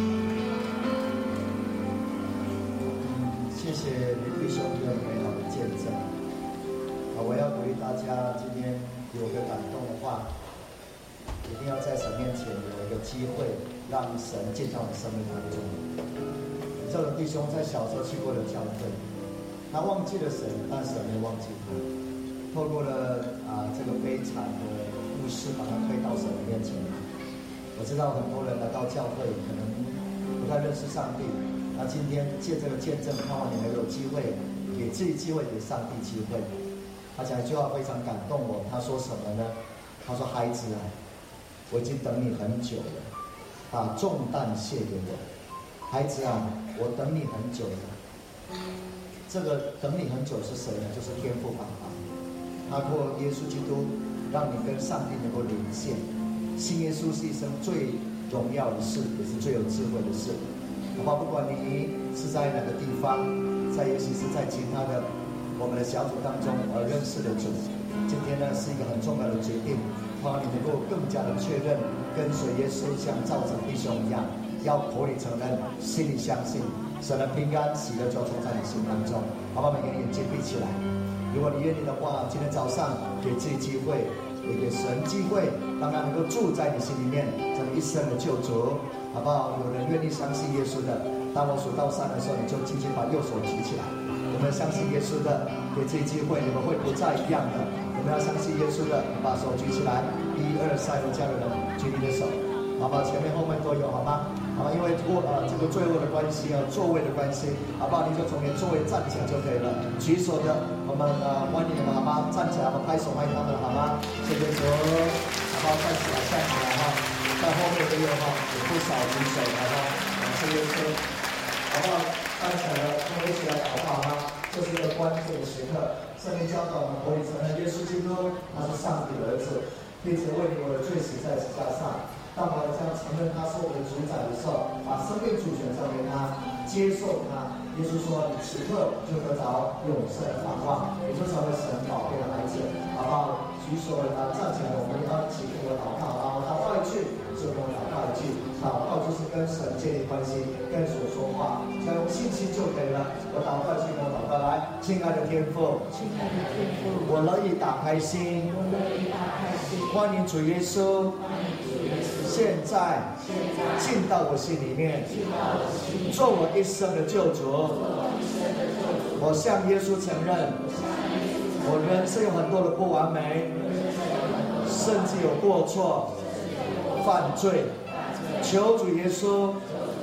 F: 谢谢林弟兄的美好的见证。啊，我要鼓励大家，今天有个感动的话，一定要在神面前有一个机会，让神进到你生命当中。这位弟兄在小时候去过了教会，他忘记了神，但神没忘记他。透过了啊这个悲惨的故事，把他推到神的面前。我知道很多人来到教会，可能不太认识上帝。那今天借这个见证，盼望你能有机会，给自己机会，给上帝机会。他讲一句话非常感动我，他说什么呢？他说：“孩子啊，我已经等你很久了，把重担卸给我。孩子啊，我等你很久了。”这个等你很久是谁呢？就是天父爸爸。他过耶稣基督，让你跟上帝能够连线。信耶稣是一生最荣耀的事，也是最有智慧的事。好吧，不管你是在哪个地方，在尤其是在其他的我们的小组当中而认识的主，今天呢是一个很重要的决定，希望你能够更加的确认，跟随耶稣像照着弟兄一样，要口里承认，心里相信，神的平安喜乐就充在你心当中。好吧，每个人眼睛闭起来。如果你愿意的话，今天早上给自己机会，也给神机会，让他能够住在你心里面，成为一生的救主。好不好？有人愿意相信耶稣的，当我数到三的时候，你就轻轻把右手举起来。我们相信耶稣的，给自己机会，你们会不再一样的。我们要相信耶稣的，你把手举起来，一二三，有这样的人举你的手，好不好？前面后面都有，好吗？好，因为过呃这个罪恶的关系啊，座位的关系，好不好？你就从你的座位站起来就可以了。举手的，我们呃欢迎你们，好吗？站起来，我们拍手欢迎他们，好吗？谢谢主，好不好？站起来，站起来哈。在后面也有哈，有不少举手，好不好？感谢耶稣，好不好？站起来了，跟我一起来祷告哈。这是一个关键的时刻，圣经教导我们，我已承认耶稣基督他是上帝的儿子，并且为你我的罪死在十字架上。当我这样承认他是我的主宰的时候，把生命主权交给他，接受他。耶稣说：“你此刻就得着永生的盼望，你就成为神宝贝的孩子。”好不好？举手的啊，站起来，我们要一起跟我祷告啊！我祷告一句，就跟我祷告一句。祷告就是跟神建立关系，跟主说话，只要用信心就可以了。我祷告一句，跟我祷告来，亲爱的天父，
G: 亲爱的天父，
F: 我乐意打开心，
G: 我乐意打开心，
F: 欢迎主耶稣。现在进到我心里面，做我一生的救主。我向耶稣承认，我人生有很多的不完美，甚至有过错、犯罪。求主耶稣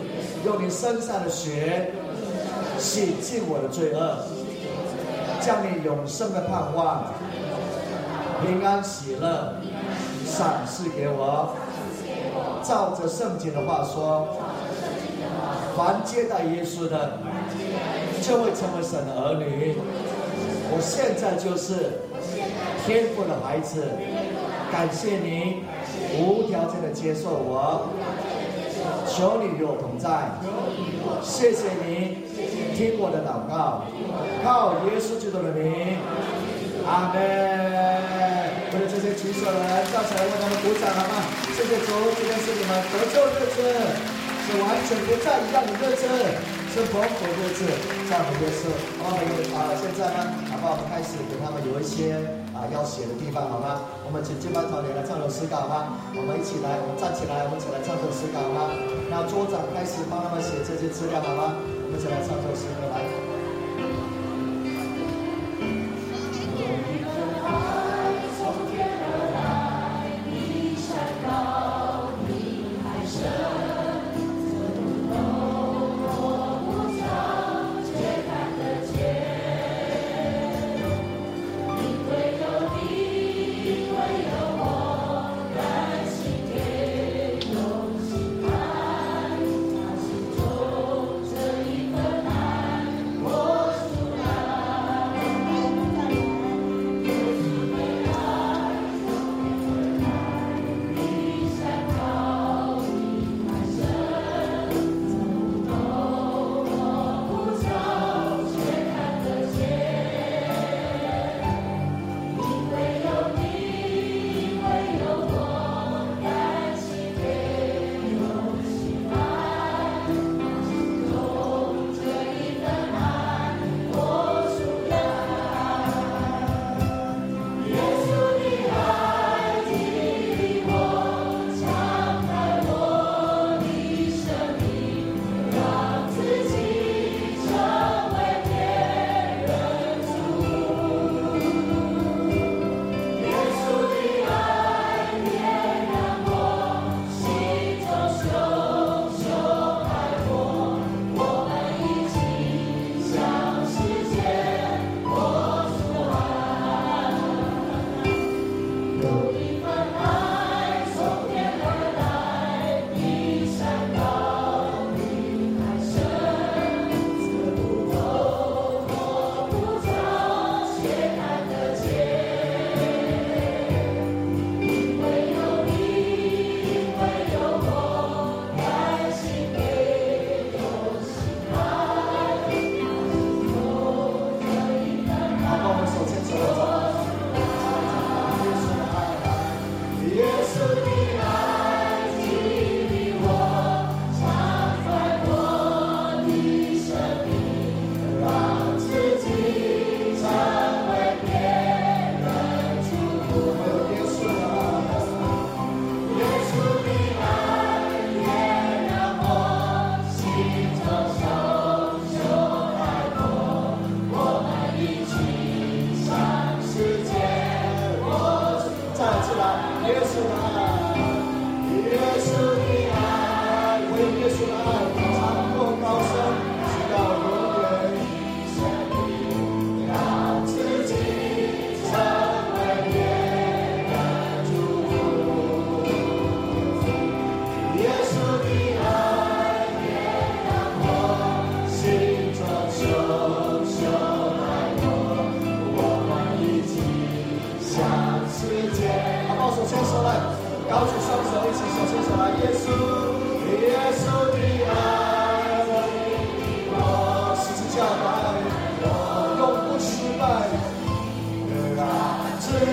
F: 用你身上的血洗净我的罪恶，将你永生的盼望、平安喜乐赏赐给我。照着圣经的话说，凡接待耶稣的，就会成为神的儿女。我现在就是天父的孩子，感谢你无条件的接受我，求你与我同在，谢谢你听我的祷告，靠耶稣基督的名，阿门。为了这些举手的人，站起来为他们鼓掌好吗？谢谢主，今天是你们得救日子，是完全不再一样的日子，是蒙福的日子，赞美耶稣。好，我们啊，现在呢，好不好？我们开始给他们有一些啊要写的地方，好吗？我们请敬拜团员来唱首诗歌，好吗？我们一起来，我们站起来，我们一起来唱首诗歌，好吗？那桌长开始帮他们写这些资料，好吗？我们一起来唱首诗歌，来。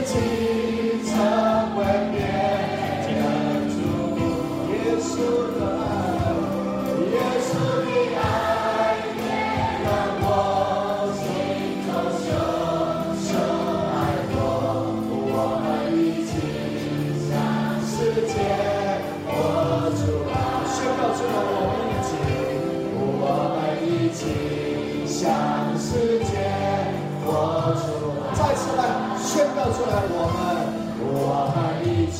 E: 成为别人主，耶稣的。